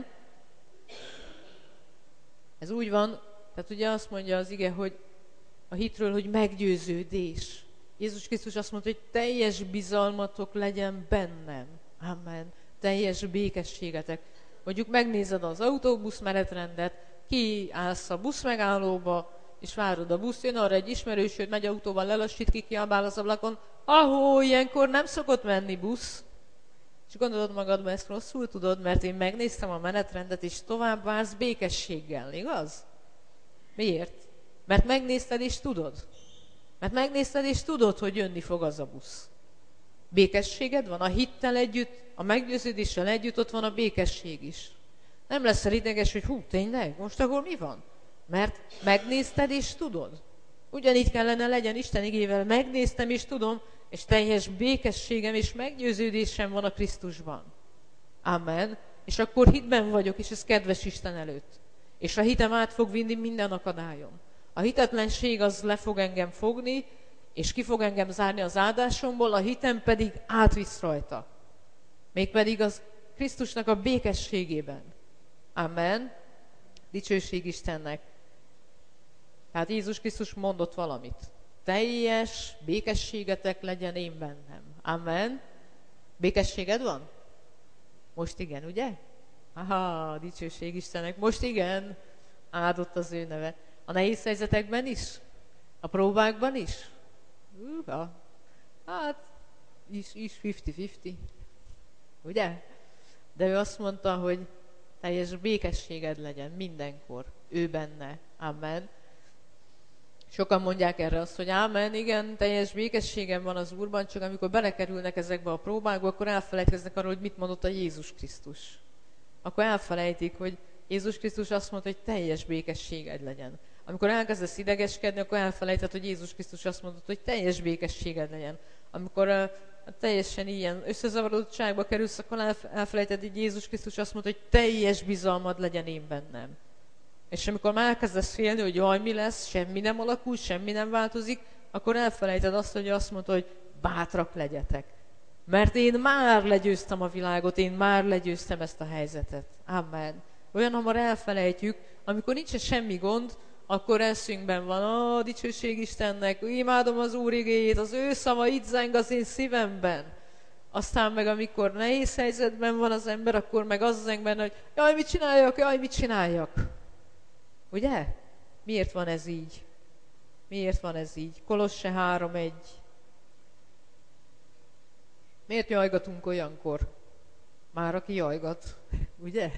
Ez úgy van, tehát ugye azt mondja az ige, hogy a hitről, hogy meggyőződés. Jézus Krisztus azt mondta, hogy teljes bizalmatok legyen bennem. Amen. Teljes békességetek. Mondjuk megnézed az autóbusz menetrendet, kiállsz a busz megállóba, és várod a busz, jön arra egy ismerősöd, megy autóval, lelassít, kiabál az ablakon, ahó, ilyenkor nem szokott menni busz. És gondolod magadban, ezt rosszul tudod, mert én megnéztem a menetrendet, és tovább vársz békességgel, igaz? Miért? Mert megnézted és tudod. Mert megnézted és tudod, hogy jönni fog az a busz. Békességed van, a hittel együtt, a meggyőződéssel együtt ott van a békesség is. Nem leszel ideges, hogy hú, tényleg, most akkor mi van? Mert megnézted és tudod. Ugyanígy kellene legyen Isten igével, megnéztem és tudom, és teljes békességem és meggyőződésem van a Krisztusban. Amen. És akkor hitben vagyok, és ez kedves Isten előtt. És a hitem át fog vinni minden akadályon. A hitetlenség az le fog engem fogni, és ki fog engem zárni az áldásomból, a hitem pedig átvisz rajta. Mégpedig az Krisztusnak a békességében. Amen. Dicsőség Istennek. Tehát Jézus Krisztus mondott valamit. Teljes békességetek legyen én bennem. Amen. Békességed van? Most igen, ugye? Aha, dicsőség Istennek. Most igen. Áldott az ő neve. A nehéz helyzetekben is? A próbákban is? Hát, is 50-50. Ugye? De ő azt mondta, hogy teljes békességed legyen mindenkor. Ő benne. Amen. Sokan mondják erre azt, hogy ámen, igen, teljes békességem van az Úrban, csak amikor belekerülnek ezekbe a próbákba, akkor elfelejtkeznek arról, hogy mit mondott a Jézus Krisztus. Akkor elfelejtik, hogy Jézus Krisztus azt mondta, hogy teljes békességed legyen. Amikor elkezdesz idegeskedni, akkor elfelejted, hogy Jézus Krisztus azt mondta, hogy teljes békességed legyen. Amikor teljesen ilyen összezavarodottságba kerülsz, akkor elfelejted, hogy Jézus Krisztus azt mondta, hogy teljes bizalmad legyen én bennem. És amikor már elkezdesz félni, hogy jaj, mi lesz, semmi nem alakul, semmi nem változik, akkor elfelejted azt, hogy azt mondta, hogy bátrak legyetek. Mert én már legyőztem a világot, én már legyőztem ezt a helyzetet. Amen. Olyan hamar elfelejtjük, amikor nincs semmi gond, akkor eszünkben van, dicsőség Istennek, imádom az Úr igéjét, az ő szava itt zeng az én szívemben. Aztán meg amikor nehéz helyzetben van az ember, akkor meg az zeng benne, hogy jaj, mit csináljak? Ugye? Miért van ez így? Miért van ez így? Kolosse 3:1. Miért jajgatunk olyankor? Már aki jajgat, ugye?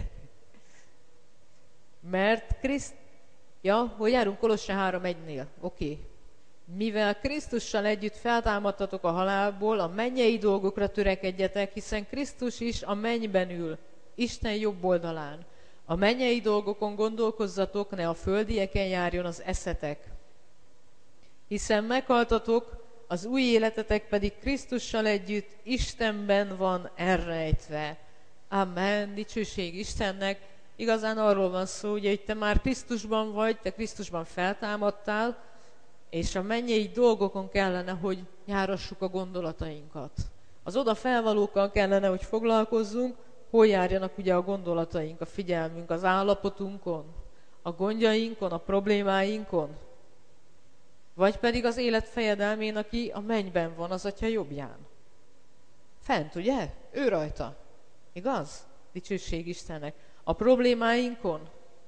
Mert hogy járunk Kolosse 3:1-nél? Oké. Mivel Krisztussal együtt feltámadtatok a halálból, a mennyei dolgokra törekedjetek, hiszen Krisztus is a mennyben ül, Isten jobb oldalán. A mennyei dolgokon gondolkozzatok, ne a földieken járjon az eszetek. Hiszen meghaltatok, az új életetek pedig Krisztussal együtt Istenben van elrejtve. Amen, dicsőség Istennek. Igazán arról van szó, ugye, hogy te már Krisztusban vagy, te Krisztusban feltámadtál, és a mennyei dolgokon kellene, hogy járassuk a gondolatainkat. Az oda felvalókkal kellene, hogy foglalkozzunk, hol járjanak ugye a gondolataink, a figyelmünk, az állapotunkon, a gondjainkon, a problémáinkon, vagy pedig az élet fejedelmén, aki a mennyben van, az Atya jobbján. Fent, ugye? Ő rajta. Igaz? Dicsőség Istennek. A problémáinkon,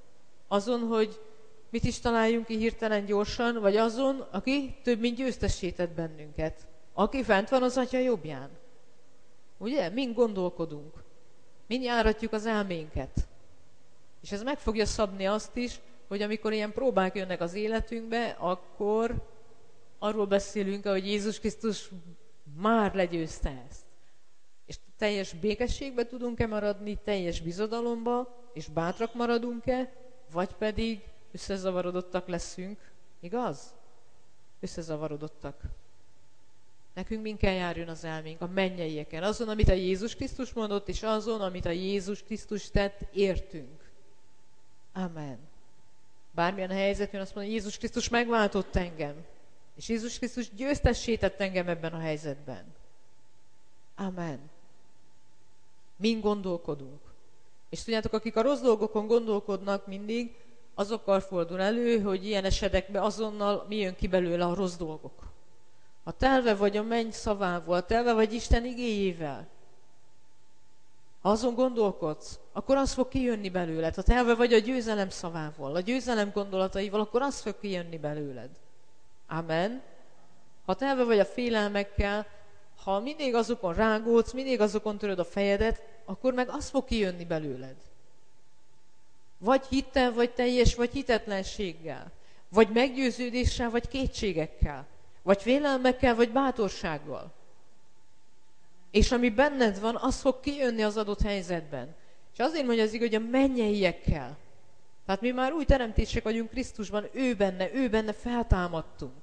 Azon, hogy mit is találjunk ki hirtelen gyorsan, vagy azon, aki több mint győztessé tett bennünket. Aki fent van az Atya jobbján. Ugye? Mind gondolkodunk. Mind járatjuk az elménket. És ez meg fogja szabni azt is, hogy amikor ilyen próbák jönnek az életünkbe, akkor arról beszélünk, hogy Jézus Krisztus már legyőzte ezt. És teljes békességbe tudunk-e maradni, teljes bizodalomba, és bátrak maradunk-e, vagy pedig összezavarodottak leszünk, igaz? Összezavarodottak. Nekünk mind kell járjon az elménk, a mennyeieken, azon, amit a Jézus Krisztus mondott, és azon, amit a Jézus Krisztus tett, értünk. Amen. Bármilyen helyzet jön, azt mondja, Jézus Krisztus megváltott engem, és Jézus Krisztus győztessé tett engem ebben a helyzetben. Amen. Mind gondolkodunk. És tudjátok, akik a rossz dolgokon gondolkodnak mindig, azokkal fordul elő, hogy ilyen esetekben azonnal mi jön ki belőle a rossz dolgok. Ha telve vagy a menny szavával, telve vagy Isten igéjével, ha azon gondolkodsz, akkor az fog kijönni belőled. Ha telve vagy a győzelem szavával, a győzelem gondolataival, akkor az fog kijönni belőled. Amen. Ha telve vagy a félelmekkel, ha mindig azokon rágódsz, mindig azokon töröd a fejedet, akkor meg az fog kijönni belőled. Vagy hittel, vagy teljes, vagy hitetlenséggel. Vagy meggyőződéssel, vagy kétségekkel. Vagy félelmekkel, vagy bátorsággal. És ami benned van, az fog kijönni az adott helyzetben. És azért mondja az igaz, hogy a mennyeiekkel. Tehát mi már új teremtések vagyunk Krisztusban, ő benne feltámadtunk.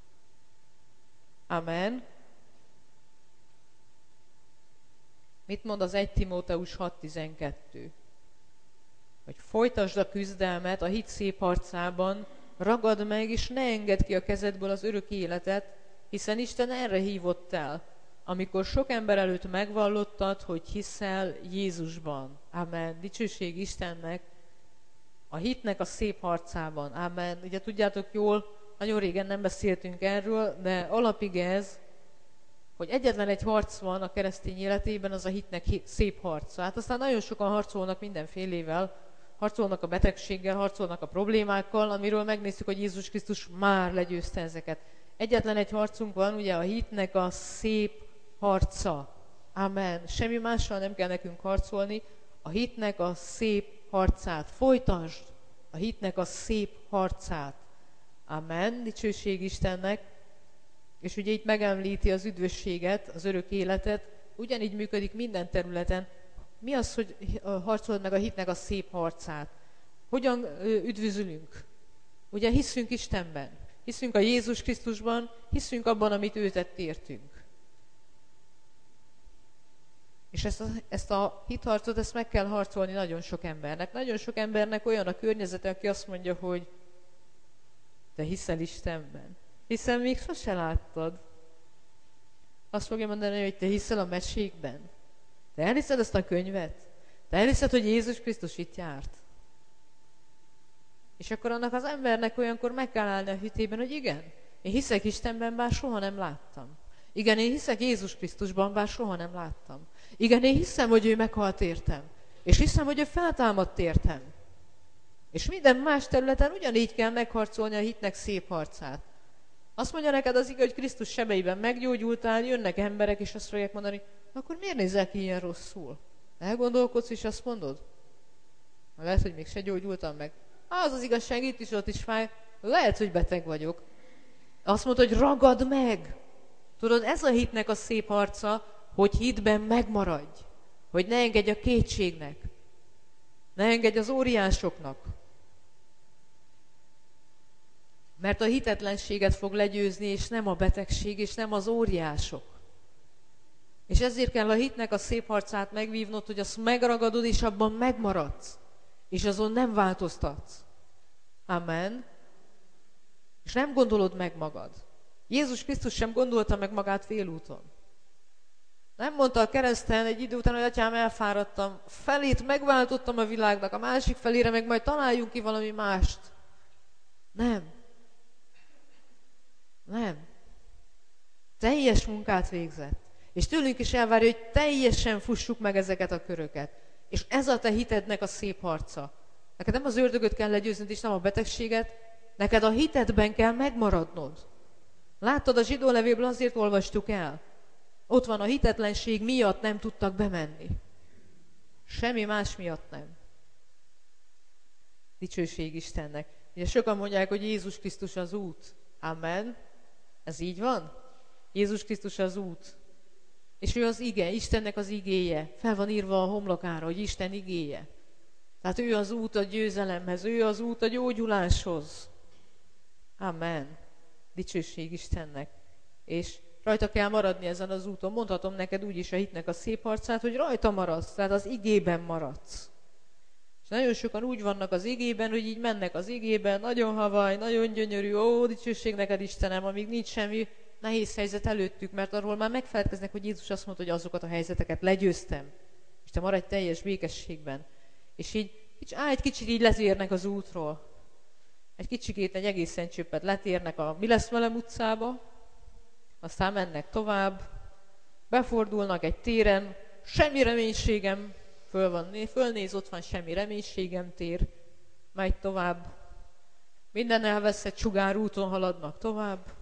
Amen. Mit mond az 1 Timóteus 6.12? Hogy folytasd a küzdelmet a hit szép harcában, ragad meg, és ne engedd ki a kezedből az örök életet, hiszen Isten erre hívott el, amikor sok ember előtt megvallottad, hogy hiszel Jézusban. Amen. Dicsőség Istennek, a hitnek a szép harcában. Amen. Ugye tudjátok jól, nagyon régen nem beszéltünk erről, de alapig ez, hogy egyetlen egy harc van a keresztény életében, az a hitnek szép harca. Hát aztán nagyon sokan harcolnak mindenfélével, harcolnak a betegséggel, harcolnak a problémákkal, amiről megnézzük, hogy Jézus Krisztus már legyőzte ezeket. Egyetlen egy harcunk van, ugye a hitnek a szép harca. Amen. Semmi mással nem kell nekünk harcolni. A hitnek a szép harcát. Folytasd a hitnek a szép harcát. Amen. Dicsőség Istennek. És ugye itt megemlíti az üdvösséget, az örök életet. Ugyanígy működik minden területen. Mi az, hogy harcold meg a hitnek a szép harcát? Hogyan üdvözülünk? Ugye hiszünk Istenben, hiszünk a Jézus Krisztusban, hiszünk abban, amit ő tett értünk. És ezt a hitharcot, ezt meg kell harcolni nagyon sok embernek. Nagyon sok embernek olyan a környezete, aki azt mondja, hogy te hiszel Istenben. Hiszen még sose láttad. Azt fogja mondani, hogy te hiszel a mesékben. Te elhiszed ezt a könyvet? Te elhiszed, hogy Jézus Krisztus itt járt? És akkor annak az embernek olyankor meg kell állni a hitében, hogy igen, én hiszek Istenben, bár soha nem láttam. Igen, én hiszek Jézus Krisztusban, bár soha nem láttam. Igen, én hiszem, hogy ő meghalt értem. És hiszem, hogy ő feltámadt értem. És minden más területen ugyanígy kell megharcolni a hitnek szép harcát. Azt mondja neked az igaz, hogy Krisztus sebeiben meggyógyultál, jönnek emberek, és azt fogják mondani, akkor miért nézel ki ilyen rosszul? Elgondolkodsz, és azt mondod? Lehet, hogy még se gyógyultam meg. Az az igazság, itt is, ott is fáj. Lehet, hogy beteg vagyok. Azt mondod, hogy ragad meg. Tudod, ez a hitnek a szép harca, hogy hitben megmaradj. Hogy ne engedj a kétségnek. Ne engedj az óriásoknak. Mert a hitetlenséget fog legyőzni, és nem a betegség, és nem az óriások. És ezért kell a hitnek a szép harcát megvívnod, hogy azt megragadod, és abban megmaradsz. És azon nem változtatsz. Amen. És nem gondolod meg magad. Jézus Krisztus sem gondolta meg magát félúton. Nem mondta a kereszten egy idő után, hogy atyám, elfáradtam, felét megváltottam a világnak, a másik felére meg majd találjunk ki valami mást. Nem. Nem. Teljes munkát végzett. És tőlünk is elvárja, hogy teljesen fussuk meg ezeket a köröket. És ez a te hitednek a szép harca. Neked nem az ördögöt kell legyőzned, és nem a betegséget, neked a hitedben kell megmaradnod. Láttad, a zsidó levélből azért olvastuk el. Ott van, a hitetlenség miatt nem tudtak bemenni. Semmi más miatt nem. Dicsőség Istennek. Ugye sokan mondják, hogy Jézus Krisztus az út. Amen. Ez így van? Jézus Krisztus az út. És ő az ige, Istennek az igéje. Fel van írva a homlokára, hogy Isten igéje. Tehát ő az út a győzelemhez, ő az út a gyógyuláshoz. Amen. Dicsőség Istennek. És rajta kell maradni ezen az úton. Mondhatom neked úgyis a hitnek a szép arcát, hogy rajta maradsz, tehát az igében maradsz. És nagyon sokan úgy vannak az igében, hogy így mennek az igében, nagyon havaj, nagyon gyönyörű, ó, dicsőség neked Istenem, amíg nincs semmi nehéz helyzet előttük, mert arról már megfelelkeznek, hogy Jézus azt mondta, hogy azokat a helyzeteket legyőztem. És te maradj teljes békességben. És így egy kicsit így letérnek az útról. Egy kicsikét, egy egészen csöppet letérnek a Mi lesz velem utcába, aztán mennek tovább, befordulnak egy téren, semmi reménységem, fölnéz, ott van semmi reménységem tér, megy tovább, minden elveszett sugárúton haladnak tovább,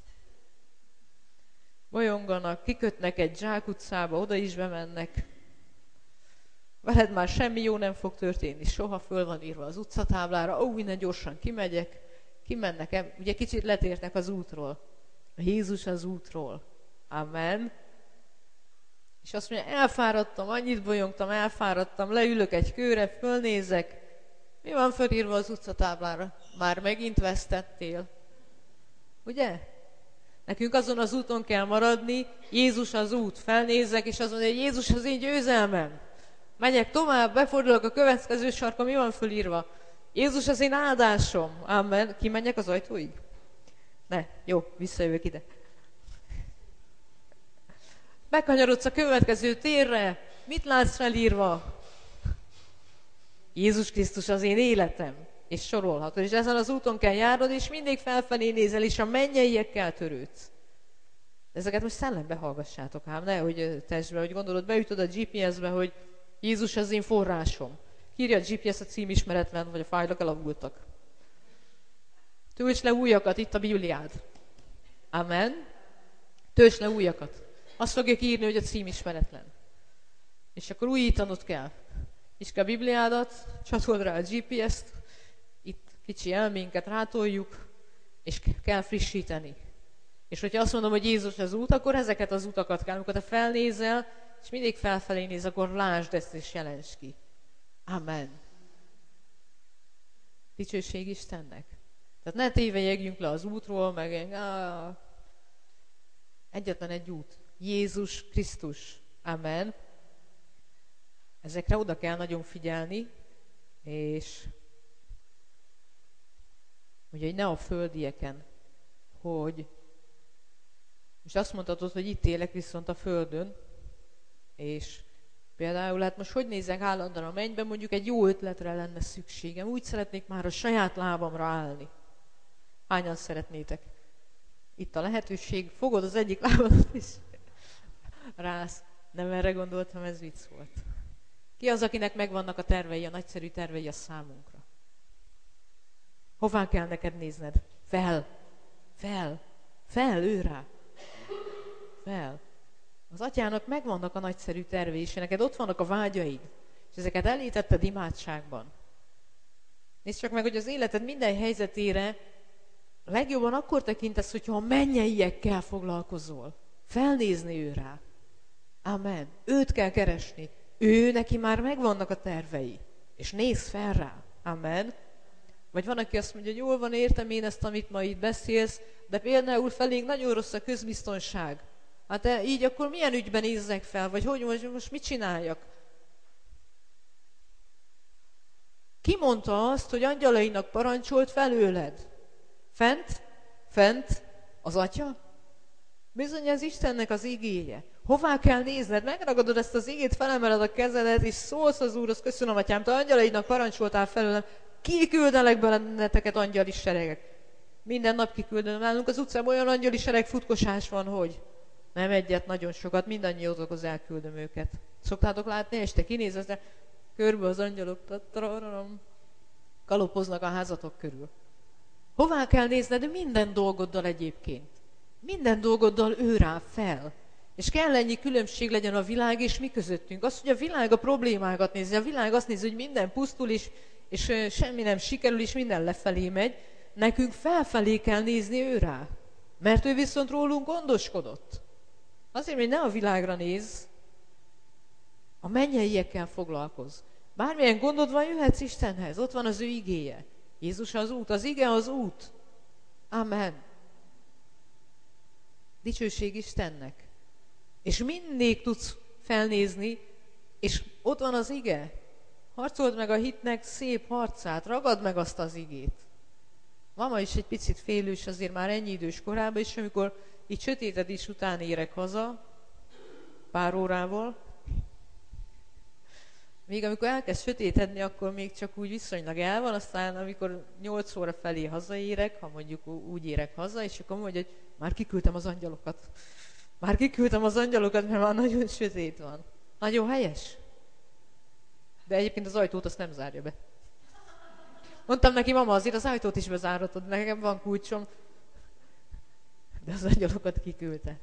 bolyonganak, kikötnek egy zsákutcába, oda is bemennek, veled már semmi jó nem fog történni, soha föl van írva az utcatáblára, innen gyorsan kimegyek, kimennek, ugye kicsit letérnek az útról, Jézus az útról, amen. És azt mondja, elfáradtam, annyit bolyongtam, elfáradtam, leülök egy kőre, fölnézek, mi van fölírva az utcatáblára? Már megint vesztettél. Ugye? Nekünk azon az úton kell maradni, Jézus az út, felnézek, és azt mondja, hogy Jézus az én győzelmem. Megyek tovább, befordulok a következő sarkon, mi van fölírva? Jézus az én áldásom. Amen. Kimenjek az ajtóig? Ne, jó, visszajövök ide. Bekanyarodsz a következő térre, mit látsz felírva? Jézus Krisztus az én életem. És sorolhatod. És ezen az úton kell járnod, és mindig felfelé nézel, és a mennyeiekkel törődsz. Ezeket most szellembe hallgassátok ám, nehogy testbe, hogy gondolod, beütöd a GPS-be, hogy Jézus az én forrásom. Írja a GPS, a cím ismeretlen, vagy a fájlok elavultak. Tölts le újakat, itt a Bibliád. Amen. Tölts le újakat. Azt fogja írni, hogy a cím ismeretlen. És akkor újítanod kell. És kell a Bibliádat, csatold rá a GPS-t, itt kicsi elménket rátoljuk, és kell frissíteni. És hogyha azt mondom, hogy Jézus az út, akkor ezeket az utakat kell, amikor te felnézel, és mindig felfelé néz, akkor lásd ezt és jelens ki. Amen. Dicsőség Istennek. Tehát ne tévejegjünk le az útról, meg egyetlen egy út. Jézus Krisztus. Amen. Ezekre oda kell nagyon figyelni, és ugye ne a földieken, hogy most azt mondhatod, hogy itt élek viszont a földön, és például hát most hogy nézek állandóan a mennyben, mondjuk egy jó ötletre lenne szükségem, úgy szeretnék már a saját lábamra állni. Hányan szeretnétek? Itt a lehetőség, fogod az egyik lábadat is, rász. Nem erre gondoltam, ez vicc volt. Ki az, akinek megvannak a tervei, a nagyszerű tervei a számunkra? Hová kell neked nézned? Fel őrá. Fel. Az atyának megvannak a nagyszerű tervei, és neked ott vannak a vágyaid, és ezeket elítetted imádságban. Nézd csak meg, hogy az életed minden helyzetére legjobban akkor tekintesz, hogyha a mennyeiekkel foglalkozol. Felnézni ő rá. Amen. Őt kell keresni. Ő neki már megvannak a tervei. És nézz fel rá. Amen. Vagy van, aki azt mondja, hogy jól van, értem én ezt, amit ma itt beszélsz, de például felénk nagyon rossz a közbiztonság. Hát így akkor milyen ügyben nézzek fel? Vagy hogy most mit csináljak? Ki mondta azt, hogy angyalainak parancsolt felőled? Fent az Atya? Bizony ez Istennek az igéje. Hová kell nézned? Megragadod ezt az igét, felemeled a kezedet, és szólsz az Úrhoz, köszönöm, Atyám, te angyalaidnak parancsoltál felőlem, kiküldelek benneteket angyali seregek. Minden nap kiküldöm. Nálunk az utcában olyan angyali sereg futkosás van, hogy nem egyet, nagyon sokat, mindannyiótokhoz elküldöm őket. Szoktátok látni, este kinéz, de körbe az angyalok, galopoznak a házatok körül. Hová kell nézned? Minden dolgoddal egyébként. Minden dolgoddal ő rá fel. És kell ennyi különbség legyen a világ és mi közöttünk. Az, hogy a világ a problémákat nézi, a világ azt nézi, hogy minden pusztul, és semmi nem sikerül, és minden lefelé megy. Nekünk felfelé kell nézni ő rá. Mert ő viszont rólunk gondoskodott. Azért, hogy ne a világra nézz, a mennyeiekkel foglalkozz. Bármilyen gondod van, jöhetsz Istenhez. Ott van az ő igéje. Jézus az út, az ige az út. Amen. Dicsőség Istennek. És mindig tudsz felnézni, és ott van az ige. Harcold meg a hitnek szép harcát, ragad meg azt az igét. Mama is egy picit félős azért már ennyi idős korában, és amikor így sötétedés után érek haza, pár órával, még amikor elkezd sötétedni, akkor még csak úgy viszonylag el van, aztán amikor 8 óra felé hazaérek, ha mondjuk úgy érek haza, és akkor mondja, hogy már kiküldtem az angyalokat. Már kiküldtem az angyalokat, mert már nagyon sötét van. Nagyon helyes. De egyébként az ajtót azt nem zárja be. Mondtam neki, mama, azért az ajtót is bezárhatod, nekem van kulcsom. De az angyalokat kiküldte.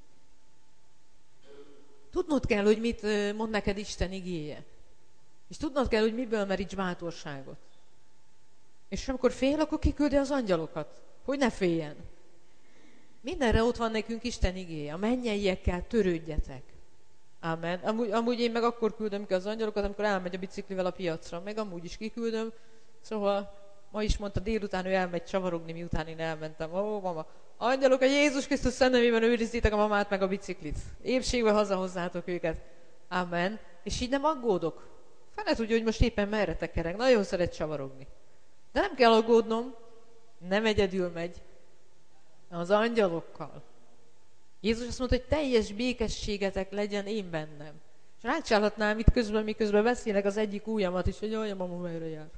Tudnod kell, hogy mit mond neked Isten igéje. És tudnod kell, hogy miből meríts bátorságot. És amikor fél, akkor kiküldi az angyalokat. Hogy ne féljen. Mindenre ott van nekünk Isten igéje. A mennyeiekkel törődjetek. Amen. Amúgy én meg akkor küldöm ki az angyalokat, amikor elmegy a biciklivel a piacra. Meg amúgy is kiküldöm. Szóval ma is mondta délután, ő elmegy csavarogni, miután én elmentem. Ó, mama, angyalok, a Jézus Krisztus szent nevében őrizzétek a mamát meg a biciklit. Épségbe hazahozzátok őket. Amen. És így nem aggódok. Fene tudja, hogy most éppen merre tekerek. Nagyon szeret csavarogni. De nem kell aggódnom. Nem egyedül megy. Az angyalokkal. Jézus azt mondta, hogy teljes békességetek legyen én bennem. És rácsálhatnám itt közben, miközben beszélek az egyik ujjamat is, hogy jaj, a mama merre jár.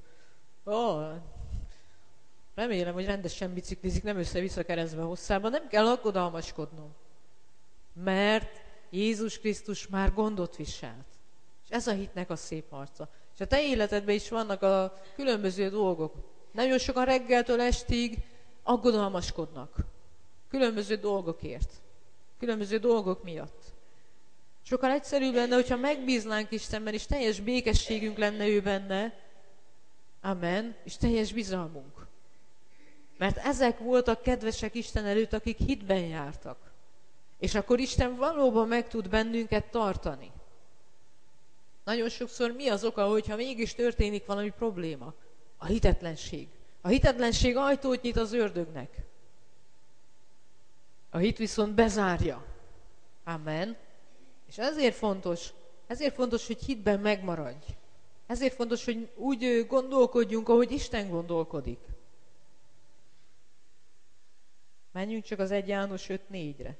Remélem, hogy rendesen biciklizik, nem össze-vissza keresztbe hosszában. Nem kell aggodalmaskodnom. Mert Jézus Krisztus már gondot viselt. És ez a hitnek a szép arca. És a te életedben is vannak a különböző dolgok. Nagyon sokan reggeltől estig aggodalmaskodnak. Különböző dolgokért. Különböző dolgok miatt. Sokkal egyszerűbb lenne, hogyha megbíznánk Istenben, és teljes békességünk lenne ő benne. Amen. És teljes bizalmunk. Mert ezek voltak kedvesek Isten előtt, akik hitben jártak. És akkor Isten valóban meg tud bennünket tartani. Nagyon sokszor mi az oka, hogyha mégis történik valami probléma? A hitetlenség. A hitetlenség ajtót nyit az ördögnek. A hit viszont bezárja. Amen. És ezért fontos, hogy hitben megmaradj. Ezért fontos, hogy úgy gondolkodjunk, ahogy Isten gondolkodik. Menjünk csak az 1 János 5:4-re.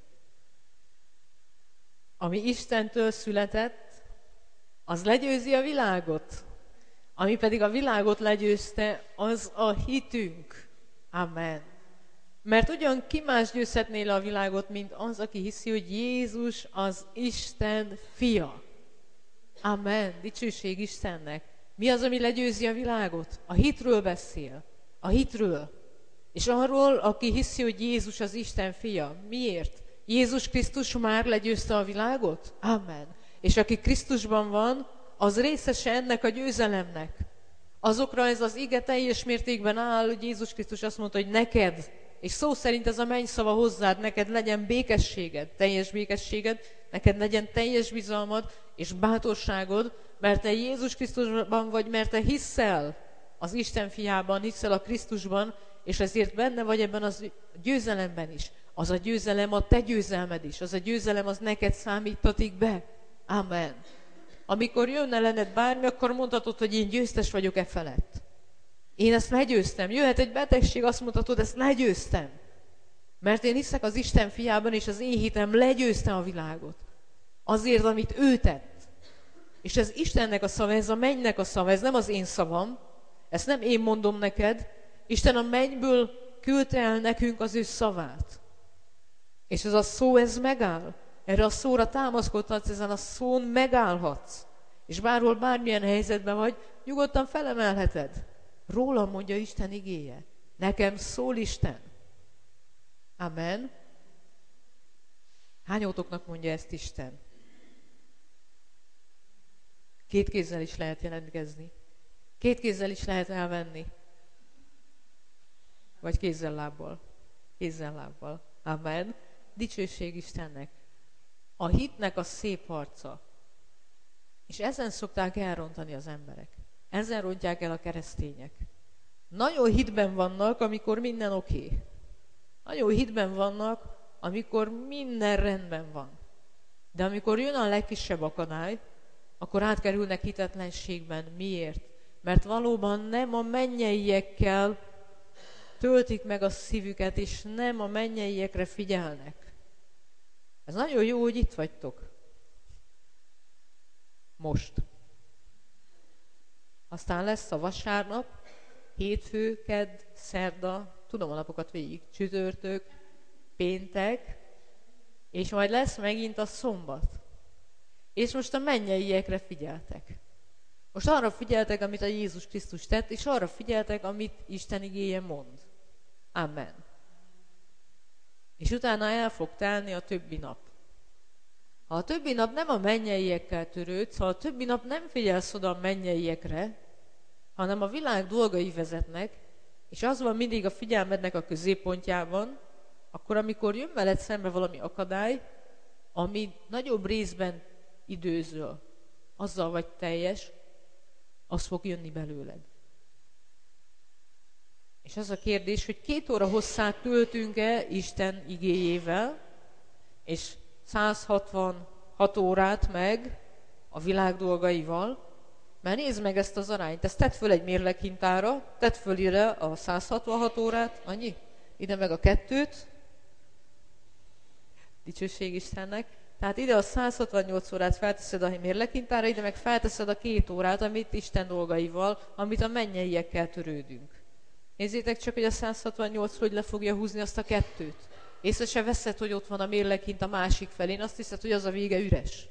Ami Istentől született, az legyőzi a világot. Ami pedig a világot legyőzte, az a hitünk. Amen. Mert ugyan ki más győzhetné le a világot, mint az, aki hiszi, hogy Jézus az Isten fia. Amen. Dicsőség Istennek. Mi az, ami legyőzi a világot? A hitről beszél. A hitről. És arról, aki hiszi, hogy Jézus az Isten fia. Miért? Jézus Krisztus már legyőzte a világot? Amen. És aki Krisztusban van, az részese ennek a győzelemnek. Azokra ez az ige teljes mértékben áll, hogy Jézus Krisztus azt mondta, hogy neked, és szó szerint ez a mennyszava hozzád, neked legyen békességed, teljes békességed, neked legyen teljes bizalmad és bátorságod, mert te Jézus Krisztusban vagy, mert te hiszel az Isten fiában, hiszel a Krisztusban, és ezért benne vagy ebben a győzelemben is. Az a győzelem a te győzelmed is, az a győzelem az neked számítatik be. Amen. Amikor jön ellened bármi, akkor mondhatod, hogy én győztes vagyok e felett. Én ezt legyőztem. Jöhet egy betegség, azt mondhatod, ezt legyőztem. Mert én hiszek az Isten fiában, és az én hitem legyőzte a világot. Azért, amit ő tett. És ez Istennek a szava, ez a mennynek a szava, ez nem az én szavam. Ezt nem én mondom neked. Isten a mennyből küldte el nekünk az ő szavát. És ez a szó, ez megáll. Erre a szóra támaszkodhatsz, ezen a szón megállhatsz. És bárhol bármilyen helyzetben vagy, nyugodtan felemelheted. Rólam mondja Isten igéje. Nekem szól Isten. Amen. Hányótoknak mondja ezt Isten? 2 kézzel is lehet jelentkezni. 2 kézzel is lehet elvenni. Vagy kézzel-lábbal. Kézzel-lábbal. Amen. Dicsőség Istennek. A hitnek a szép arca. És ezen szokták elrontani az emberek. Ezen rontják el a keresztények. Nagyon hitben vannak, amikor minden oké. Nagyon hitben vannak, amikor minden rendben van. De amikor jön a legkisebb akadály, akkor átkerülnek hitetlenségben. Miért? Mert valóban nem a mennyeiekkel töltik meg a szívüket, és nem a mennyeiekre figyelnek. Ez nagyon jó, hogy itt vagytok. Most. Aztán lesz a vasárnap, hétfő, kedd, szerda, tudom a napokat végig, csütörtök, péntek, és majd lesz megint a szombat. És most a mennyeiekre figyeltek. Most arra figyeltek, amit a Jézus Krisztus tett, és arra figyeltek, amit Isten igéje mond. Amen. És utána el fog telni a többi nap. Ha a többi nap nem a mennyeiekkel törődsz, ha a többi nap nem figyelsz oda a mennyeiekre, hanem a világ dolgai vezetnek, és az van mindig a figyelmednek a középpontjában, akkor amikor jön veled szembe valami akadály, ami nagyobb részben időzöl, azzal vagy teljes, az fog jönni belőled. És az a kérdés, hogy 2 óra hosszát töltünk-e Isten igéjével, és 166 órát meg a világ dolgaival, mert nézd meg ezt az arányt, ezt tedd föl egy mérleghintára, tedd föl ide a 166 órát, annyi? Ide meg a 2-t, dicsőség Istennek, tehát ide a 168 órát felteszed a mérleghintára, ide meg felteszed a 2 órát, amit Isten dolgaival, amit a mennyeiekkel törődünk. Nézzétek csak, hogy a 168 hogy le fogja húzni azt a 2-t. Észre se veszed, hogy ott van a mérleghint a másik felén, azt hiszed, hogy az a vége üres.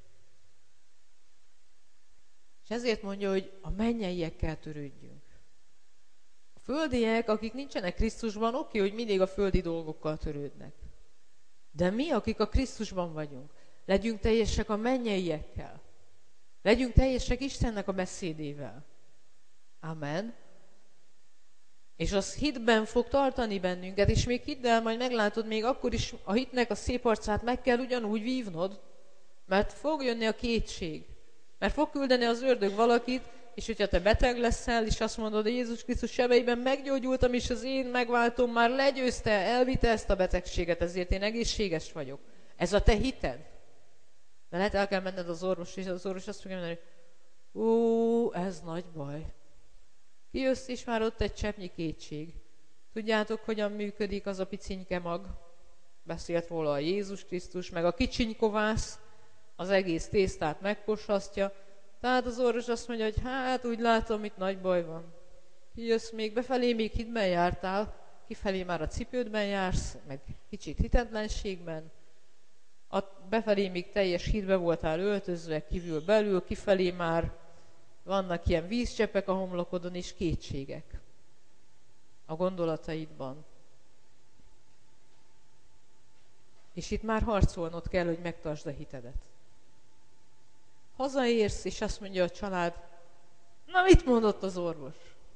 És ezért mondja, hogy a mennyeiekkel törődjünk. A földiek, akik nincsenek Krisztusban, oké, hogy mindig a földi dolgokkal törődnek. De mi, akik a Krisztusban vagyunk, legyünk teljesek a mennyeiekkel. Legyünk teljesek Istennek a beszédével. Amen. És az hitben fog tartani bennünket, és még hidd el, majd meglátod, még akkor is a hitnek a szép arcát meg kell ugyanúgy vívnod, mert fog jönni a kétség. Mert fog küldeni az ördög valakit, és hogyha te beteg leszel, és azt mondod, hogy Jézus Krisztus sebeiben meggyógyultam, és az én megváltom már legyőzte, elvitte ezt a betegséget, ezért én egészséges vagyok. Ez a te hited. De lehet el kell menned az orvos, és az orvos azt fogja mondani, hogy ez nagy baj. Kijössz, és már ott egy cseppnyi kétség. Tudjátok, hogyan működik az a picinke mag? Beszélt róla a Jézus Krisztus, meg a kicsinykovász, az egész tésztát megposasztja. Tehát az orvos azt mondja, hogy hát úgy látom, itt nagy baj van. Kijössz még, befelé még hitben jártál, kifelé már a cipődben jársz, meg kicsit hitetlenségben. Befelé még teljes hitbe voltál öltözve, kívül belül, kifelé már vannak ilyen vízcseppek a homlokodon és kétségek a gondolataidban. És itt már harcolnod kell, hogy megtartsd a hitedet. Hazaérsz, és azt mondja a család, na mit mondott az orvos?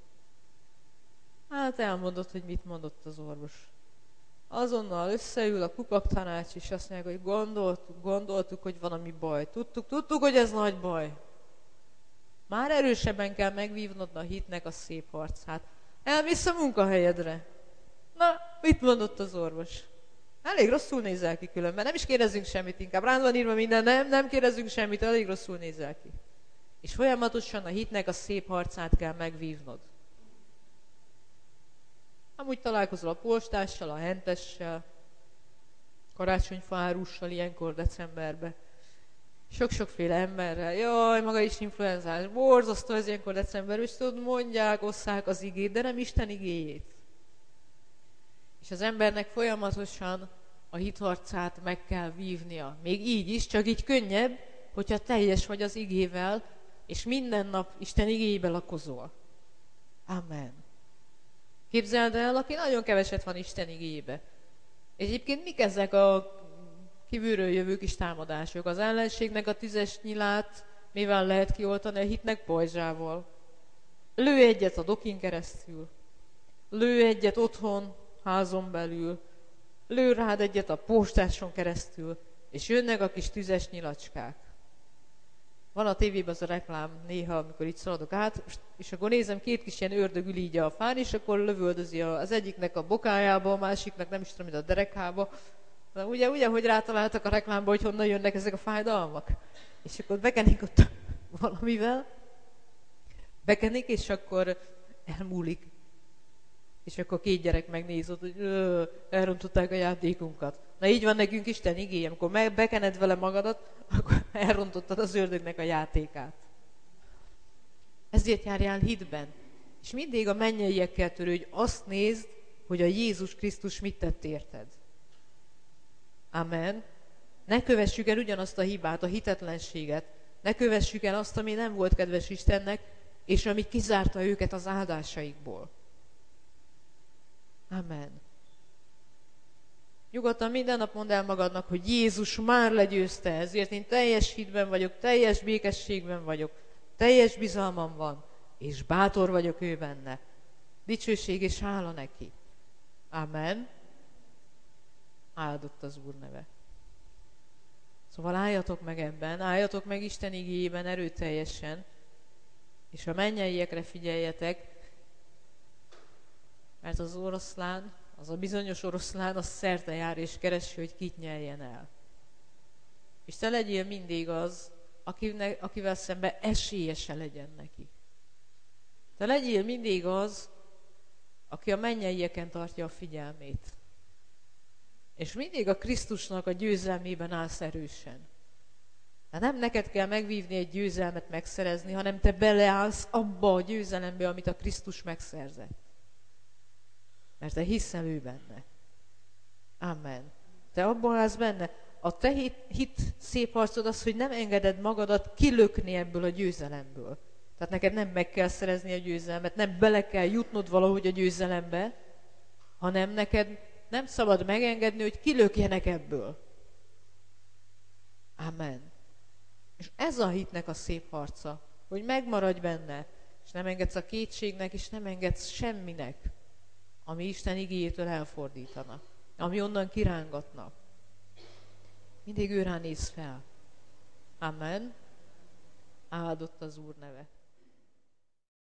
Hát elmondott, hogy mit mondott az orvos. Azonnal összeül a kupaktanács, és azt mondja, hogy gondoltuk, hogy valami baj. Tudtuk, hogy ez nagy baj. Már erősebben kell megvívnod a hitnek a szép harcát. Elmész a munkahelyedre. Na, mit mondott az orvos? Elég rosszul nézel ki különben, nem is kérdezzünk semmit, inkább rád van írva minden, nem kérdezzünk semmit, elég rosszul nézel ki. És folyamatosan a hitnek a szép harcát kell megvívnod. Amúgy találkozol a postással, a hentessel, karácsonyfa árussal ilyenkor decemberben. Sok-sokféle emberrel. Jaj, maga is influenzás, borzasztó ez ilyenkor decemberben, és tudod, mondják, osszák az igét, de nem Isten igéjét. És az embernek folyamatosan a hitharcát meg kell vívnia. Még így is, csak így könnyebb, hogyha teljes vagy az igével, és minden nap Isten igéjébe lakozol. Amen. Képzeld el, aki nagyon keveset van Isten igéjébe. Egyébként mik ezek a kívülről jövő kis támadások? Az ellenségnek a 10-es nyilát mivel lehet kioltani? A hitnek pajzsával. Lő egyet a dokin keresztül. Lő egyet otthon, házon belül. Lő rád egyet a postáson keresztül. És jönnek a kis tüzes nyilacskák. Van a tévében az a reklám néha, amikor így szaladok át, és akkor nézem, 2 kis ilyen ördög ül így a fán, és akkor lövöldözi az egyiknek a bokájába, a másiknak nem is tudom, mint a derekába. De ugye, hogy rátaláltak a reklámba, hogy honnan jönnek ezek a fájdalmak? És akkor bekenik ott valamivel, bekenik, és akkor elmúlik. És akkor 2 gyerek megnéz ott, hogy elrontották a játékunkat. Na így van nekünk Isten igéje, amikor bekened vele magadat, akkor elrontottad az ördögnek a játékát. Ezért járjál hitben. És mindig a mennyeiekkel törődj, azt nézd, hogy a Jézus Krisztus mit tett érted. Amen. Ne kövessük el ugyanazt a hibát, a hitetlenséget. Ne kövessük el azt, ami nem volt kedves Istennek, és ami kizárta őket az áldásaikból. Amen. Nyugodtan minden nap mondd el magadnak, hogy Jézus már legyőzte, ezért én teljes hitben vagyok, teljes békességben vagyok, teljes bizalmam van, és bátor vagyok ő benne. Dicsőség és hála neki. Amen. Áldott az Úr neve. Szóval álljatok meg ebben, álljatok meg Isten igéjében erőteljesen, és a mennyeiekre figyeljetek, mert az oroszlán, az a bizonyos oroszlán, az szerte jár és keresi, hogy kit nyeljen el. És te legyél mindig az, akivel szemben esélyese legyen neki. Te legyél mindig az, aki a mennyeieken tartja a figyelmét. És mindig a Krisztusnak a győzelmében állsz erősen. De nem neked kell megvívni egy győzelmet megszerezni, hanem te beleállsz abba a győzelembe, amit a Krisztus megszerzett. Mert te hiszel ő benne. Amen. Te abban állsz benne. A te hit szép arcod az, hogy nem engeded magadat kilökni ebből a győzelemből. Tehát neked nem meg kell szerezni a győzelmet, nem bele kell jutnod valahogy a győzelembe, hanem neked nem szabad megengedni, hogy kilökjenek ebből. Amen. És ez a hitnek a szép harca, hogy megmaradj benne, és nem engedsz a kétségnek, és nem engedsz semminek, ami Isten igéjétől elfordítana, ami onnan kirángatna. Mindig őrá néz fel. Amen. Áldott az Úr neve.